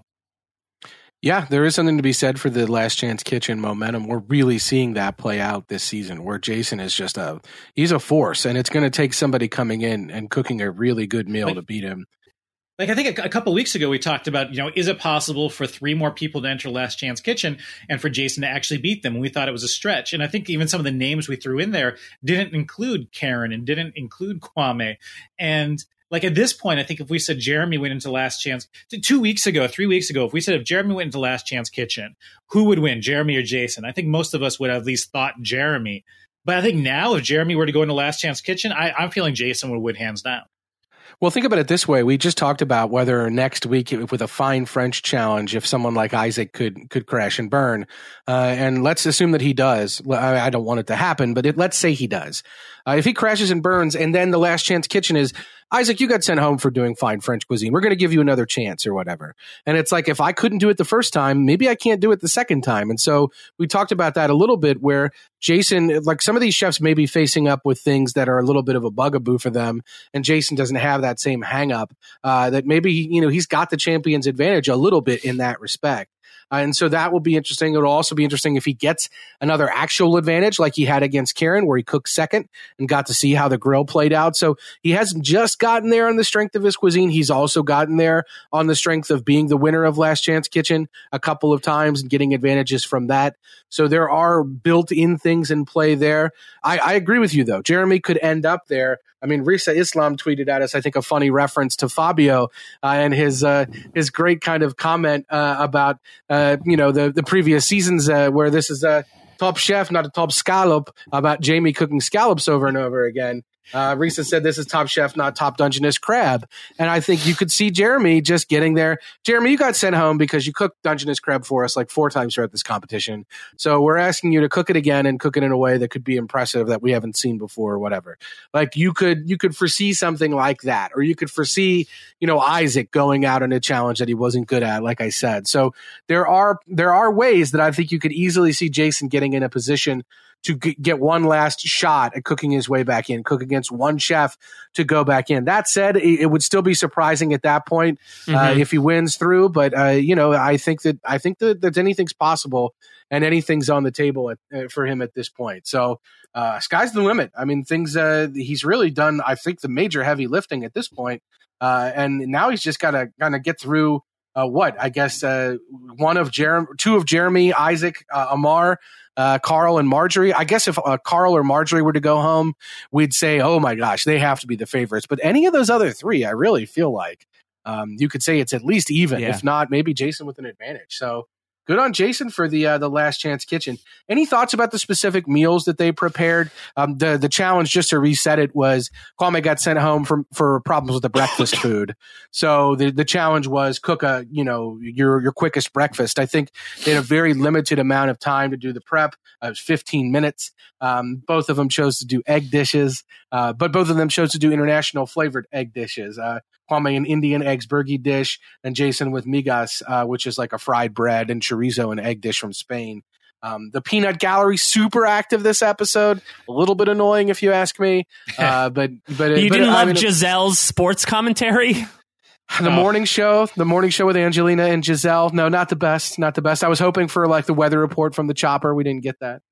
[SPEAKER 2] Yeah, there is something to be said for the Last Chance Kitchen momentum. We're really seeing that play out this season, where Jason is just a he's a force, and it's going to take somebody coming in and cooking a really good meal like, to beat him.
[SPEAKER 4] Like I think a, a couple of weeks ago we talked about, you know, is it possible for three more people to enter Last Chance Kitchen and for Jason to actually beat them? And we thought it was a stretch. And I think even some of the names we threw in there didn't include Karen and didn't include Kwame. And like at this point, I think if we said Jeremy went into Last Chance two weeks ago, three weeks ago, if we said if Jeremy went into Last Chance Kitchen, who would win, Jeremy or Jason? I think most of us would have at least thought Jeremy. But I think now if Jeremy were to go into Last Chance Kitchen, I, I'm feeling Jason would win hands down.
[SPEAKER 2] Well, think about it this way. We just talked about whether next week with a fine French challenge, if someone like Isaac could could crash and burn. Uh, and let's assume that he does. I don't want it to happen, but it, let's say he does. Uh, if he crashes and burns, and then the Last Chance Kitchen is, Isaac, you got sent home for doing fine French cuisine. We're going to give you another chance or whatever. And it's like, if I couldn't do it the first time, maybe I can't do it the second time. And so we talked about that a little bit, where Jason, like some of these chefs may be facing up with things that are a little bit of a bugaboo for them. And Jason doesn't have that same hang up, uh, that maybe, you know, he's got the champion's advantage a little bit in that respect. Uh, and so that will be interesting. It will also be interesting if he gets another actual advantage like he had against Karen, where he cooked second and got to see how the grill played out. So he hasn't just gotten there on the strength of his cuisine. He's also gotten there on the strength of being the winner of Last Chance Kitchen a couple of times and getting advantages from that. So there are built-in things in play there. I, I agree with you, though. Jeremy could end up there. I mean, Risa Islam tweeted at us, I think, a funny reference to Fabio uh, and his uh, his great kind of comment uh, about, uh, you know, the, the previous seasons uh, where this is a Top Chef, not a Top Scallop, about Jamie cooking scallops over and over again. Uh, Risa said this is Top Chef, not Top Dungeness crab. And I think you could see Jeremy just getting there. Jeremy, you got sent home because you cooked Dungeness crab for us like four times throughout this competition. So we're asking you to cook it again and cook it in a way that could be impressive that we haven't seen before or whatever. Like you could you could foresee something like that, or you could foresee, you know, Isaac going out in a challenge that he wasn't good at, like I said. So there are there are ways that I think you could easily see Jason getting in a position to g- get one last shot at cooking his way back in, cook against one chef to go back in. That said, it, it would still be surprising at that point mm-hmm. uh, if he wins through. But uh, you know, I think that I think that, that anything's possible and anything's on the table at, uh, for him at this point. So uh, sky's the limit. I mean, things uh, he's really done. I think the major heavy lifting at this point, uh, and now he's just got to kind of get through. Uh, what I guess uh, one of Jeremy, two of Jeremy, Isaac, uh, Amar. Uh, Carl and Marjorie. I guess if uh, Carl or Marjorie were to go home, we'd say, oh my gosh, they have to be the favorites. But any of those other three, I really feel like um, you could say it's at least even, yeah. if not maybe Jason with an advantage. So good on Jason for the uh, the Last Chance Kitchen. Any thoughts about the specific meals that they prepared? Um, the the challenge, just to reset it, was Kwame got sent home from for problems with the breakfast food. So the the challenge was cook a you know your your quickest breakfast. I think they had a very limited amount of time to do the prep. Uh, it was fifteen minutes. Um, both of them chose to do egg dishes, uh, but both of them chose to do international flavored egg dishes. Uh, Kwame an Indian eggs burgi dish, and Jason with migas, uh, which is like a fried bread and chorizo and egg dish from Spain. Um, the peanut gallery, super active this episode. A little bit annoying if you ask me. Uh, but but
[SPEAKER 3] you
[SPEAKER 2] but,
[SPEAKER 3] didn't
[SPEAKER 2] I
[SPEAKER 3] love
[SPEAKER 2] mean,
[SPEAKER 3] Giselle's sports commentary?
[SPEAKER 2] The
[SPEAKER 3] oh.
[SPEAKER 2] morning show, the morning show with Angelina and Giselle. No, not the best, not the best. I was hoping for like the weather report from the chopper. We didn't get that.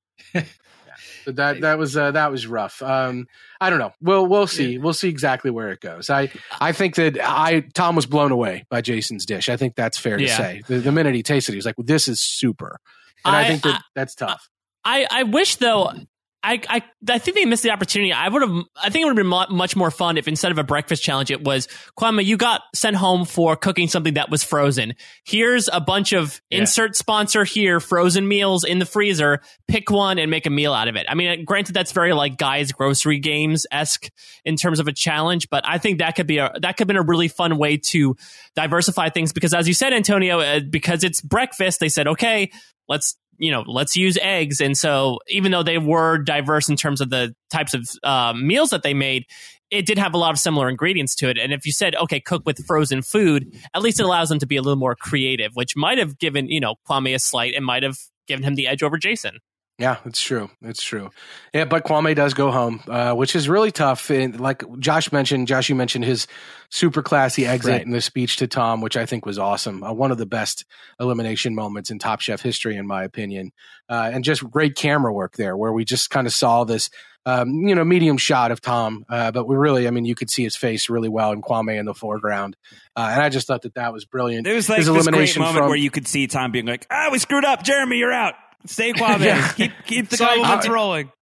[SPEAKER 2] But that that was uh, that was rough. Um, I don't know. We'll we'll see. We'll see exactly where it goes. I, I think that I Tom was blown away by Jason's dish. I think that's fair to
[SPEAKER 3] yeah.
[SPEAKER 2] say. The, the minute he tasted it, he was like, well, "This is super," and I, I think that I, that's tough.
[SPEAKER 3] I, I wish though. I, I I think they missed the opportunity. I would have. I think it would have been much more fun if instead of a breakfast challenge, it was Kwame, you got sent home for cooking something that was frozen. Here's a bunch of yeah. insert sponsor here, frozen meals in the freezer. Pick one and make a meal out of it. I mean, granted, that's very like Guys Grocery Games esque in terms of a challenge, but I think that could be a that could have been a really fun way to diversify things because, as you said, Antonio, uh, because it's breakfast, they said, okay, let's. you know, let's use eggs. And so even though they were diverse in terms of the types of uh, meals that they made, it did have a lot of similar ingredients to it. And if you said, okay, cook with frozen food, at least it allows them to be a little more creative, which might have given, you know, Kwame a slight and might have given him the edge over Jason.
[SPEAKER 2] Yeah, it's true. It's true. Yeah, but Kwame does go home, uh, which is really tough. And like Josh mentioned, Josh, you mentioned his super classy exit right. in the speech to Tom, which I think was awesome. Uh, one of the best elimination moments in Top Chef history, in my opinion. Uh, and just great camera work there, where we just kind of saw this, um, you know, medium shot of Tom. Uh, but we really, I mean, you could see his face really well, and Kwame in the foreground. Uh, and I just thought that that was brilliant.
[SPEAKER 1] It was like
[SPEAKER 2] his
[SPEAKER 1] this great moment
[SPEAKER 2] from,
[SPEAKER 1] where you could see Tom being like, "Ah, we screwed up, Jeremy, you're out." Stay Kwame. yeah. Keep keep the so compliments I, rolling.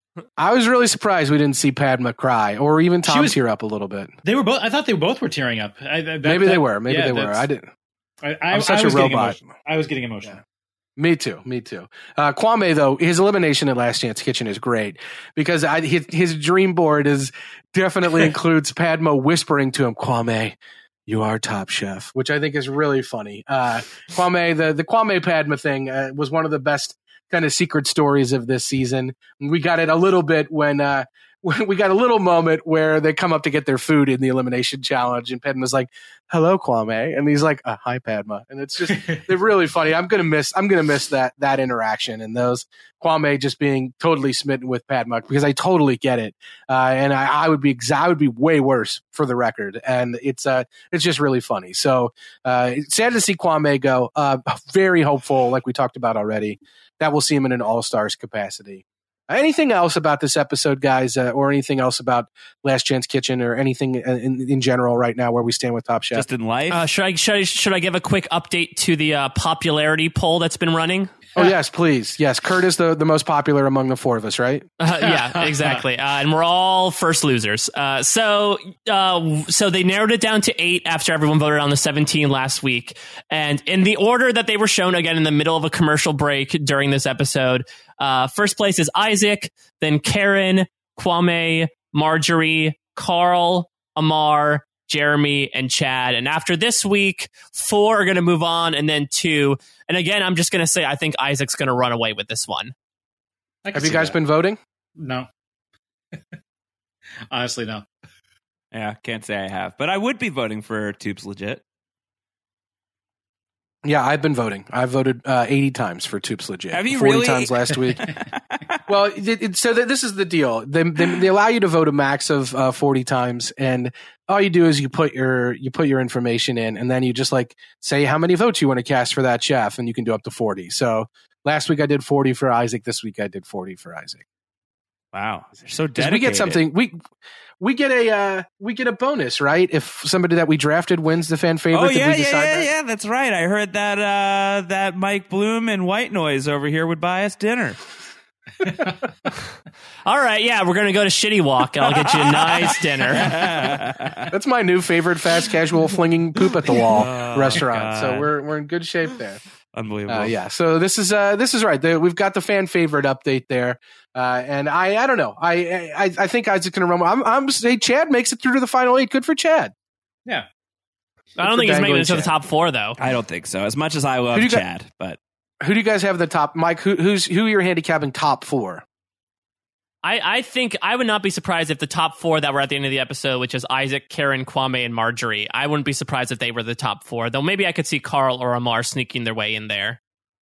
[SPEAKER 2] I was really surprised we didn't see Padma cry, or even Tom was, tear up a little bit.
[SPEAKER 4] They were both. I thought they both were tearing up. I, that,
[SPEAKER 2] Maybe
[SPEAKER 4] that,
[SPEAKER 2] they were. Maybe
[SPEAKER 4] yeah,
[SPEAKER 2] they were. I didn't.
[SPEAKER 4] I, I,
[SPEAKER 2] I'm such
[SPEAKER 4] I was
[SPEAKER 2] a robot.
[SPEAKER 4] I was getting emotional. Yeah.
[SPEAKER 2] Me too. Me too. Uh, Kwame, though, his elimination at Last Chance Kitchen is great because I, his, his dream board is definitely includes Padma whispering to him, "Kwame, you are Top Chef," which I think is really funny. Uh, Kwame, the the Kwame Padma thing uh, was one of the best kind of secret stories of this season. We got it a little bit when uh, we got a little moment where they come up to get their food in the elimination challenge, and Padma's like, "Hello, Kwame," and he's like, uh, "Hi, Padma," and it's just they're really funny. I'm gonna miss I'm gonna miss that that interaction and those Kwame just being totally smitten with Padma because I totally get it, uh, and I, I would be exa- I would be way worse for the record, and it's uh it's just really funny. So uh, it's sad to see Kwame go. Uh, very hopeful, like we talked about already, that we'll see him in an All-Stars capacity. Anything else about this episode, guys, uh, or anything else about Last Chance Kitchen, or anything in, in general right now where we stand with Top Chef?
[SPEAKER 1] Just in life?
[SPEAKER 3] Uh, should I should I should I give a quick update to the uh, popularity poll that's been running?
[SPEAKER 2] Oh yes, please. Yes, Kurt is the, the most popular among the four of us, right?
[SPEAKER 3] Uh, yeah, exactly. Uh, and we're all first losers. Uh, so uh, so they narrowed it down to eight after everyone voted on the seventeen last week. And in the order that they were shown, again, in the middle of a commercial break during this episode, uh, first place is Isaac, then Karen, Kwame, Marjorie, Carl, Amar, Jeremy, and Chad. And after this week, four are going to move on, and then two. And again, I'm just going to say I think Isaac's going to run away with this one.
[SPEAKER 2] Have you guys that. been voting?
[SPEAKER 4] No. Honestly, no.
[SPEAKER 1] Yeah, can't say I have. But I would be voting for Tubes Legit.
[SPEAKER 2] Yeah, I've been voting. I voted uh, eighty times for Tubes Legit.
[SPEAKER 1] Have you
[SPEAKER 2] forty
[SPEAKER 1] really?
[SPEAKER 2] times last week. Well, it, it, so th- this is the deal. They, they, they allow you to vote a max of uh, forty times, and all you do is you put your you put your information in, and then you just like say how many votes you want to cast for that chef, and you can do up to forty. So last week I did forty for Isaac. This week I did forty for Isaac.
[SPEAKER 1] Wow, you're so dedicated.
[SPEAKER 2] We get something. We we get a uh, we get a bonus, right? If somebody that we drafted wins the fan favorite.
[SPEAKER 1] Oh yeah,
[SPEAKER 2] we
[SPEAKER 1] yeah,
[SPEAKER 2] decide
[SPEAKER 1] yeah,
[SPEAKER 2] that?
[SPEAKER 1] yeah. That's right. I heard that uh, that Mike Bloom and White Noise over here would buy us dinner.
[SPEAKER 3] All right, yeah, we're gonna go to Shitty Walk, and I'll get you a nice dinner.
[SPEAKER 2] That's my new favorite fast casual flinging poop at the wall oh, restaurant. God. So we're we're in good shape there.
[SPEAKER 1] Unbelievable.
[SPEAKER 2] Uh, yeah. So this is uh this is right. The, we've got the fan favorite update there, uh, and I I don't know. I I, I think Isaac's gonna run. I'm I'm say Chad makes it through to the final eight. Good for Chad.
[SPEAKER 4] Yeah.
[SPEAKER 3] Good I don't think he's making it to the top four though.
[SPEAKER 1] I don't think so. As much as I love Chad, got, but
[SPEAKER 2] who do you guys have the top? Mike, who who's who are you handicapping top four?
[SPEAKER 3] I, I think I would not be surprised if the top four that were at the end of the episode, which is Isaac, Karen, Kwame, and Marjorie, I wouldn't be surprised if they were the top four. Though maybe I could see Carl or Amar sneaking their way in there.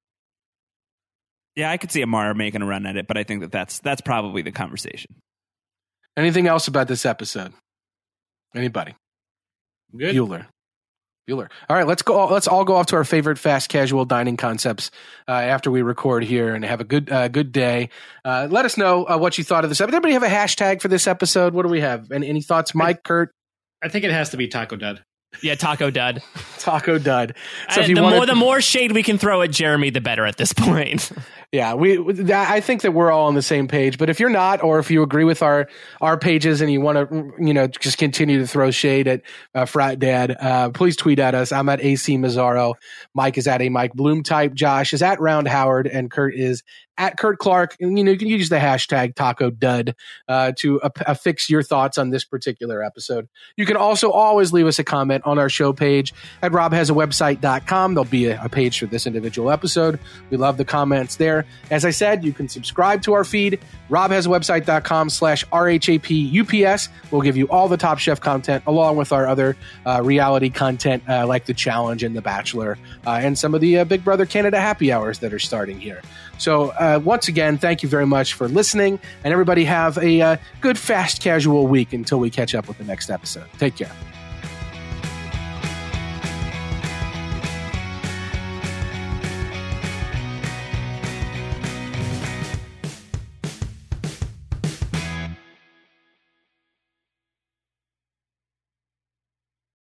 [SPEAKER 1] Yeah, I could see Amar making a run at it, but I think that that's that's probably the conversation.
[SPEAKER 2] Anything else about this episode? Anybody?
[SPEAKER 4] Good.
[SPEAKER 2] Bueller. Bueller. All right, let's go. Let's all go off to our favorite fast casual dining concepts uh, after we record here and have a good uh, good day. Uh, let us know uh, what you thought of this episode. Everybody have a hashtag for this episode? What do we have? Any, any thoughts, Mike, I, Kurt?
[SPEAKER 4] I think it has to be Taco Dud.
[SPEAKER 3] Yeah, Taco Dud.
[SPEAKER 2] Taco Dud. So if you
[SPEAKER 3] the
[SPEAKER 2] wanted,
[SPEAKER 3] more the more shade we can throw at Jeremy, the better at this point.
[SPEAKER 2] Yeah, we. I think that we're all on the same page. But if you're not, or if you agree with our our pages and you want to, you know, just continue to throw shade at uh, Frat Dad, uh, please tweet at us. I'm at A C Mazzaro. Mike is at a Mike Bloom type. Josh is at Round Howard, and Kurt is at Kurt Clark. And, you know, you can use the hashtag Taco Dud uh, to uh, affix your thoughts on this particular episode. You can also always leave us a comment on our show page at rob has a website dot com. There'll be a, a page for this individual episode. We love the comments there. As I said, you can subscribe to our feed, rob has a website dot com slash R H A P U P S. We'll give you all the Top Chef content along with our other uh, reality content uh, like The Challenge and The Bachelor uh, and some of the uh, Big Brother Canada happy hours that are starting here. So uh, once again, thank you very much for listening, and everybody have a uh, good, fast, casual week until we catch up with the next episode. Take care.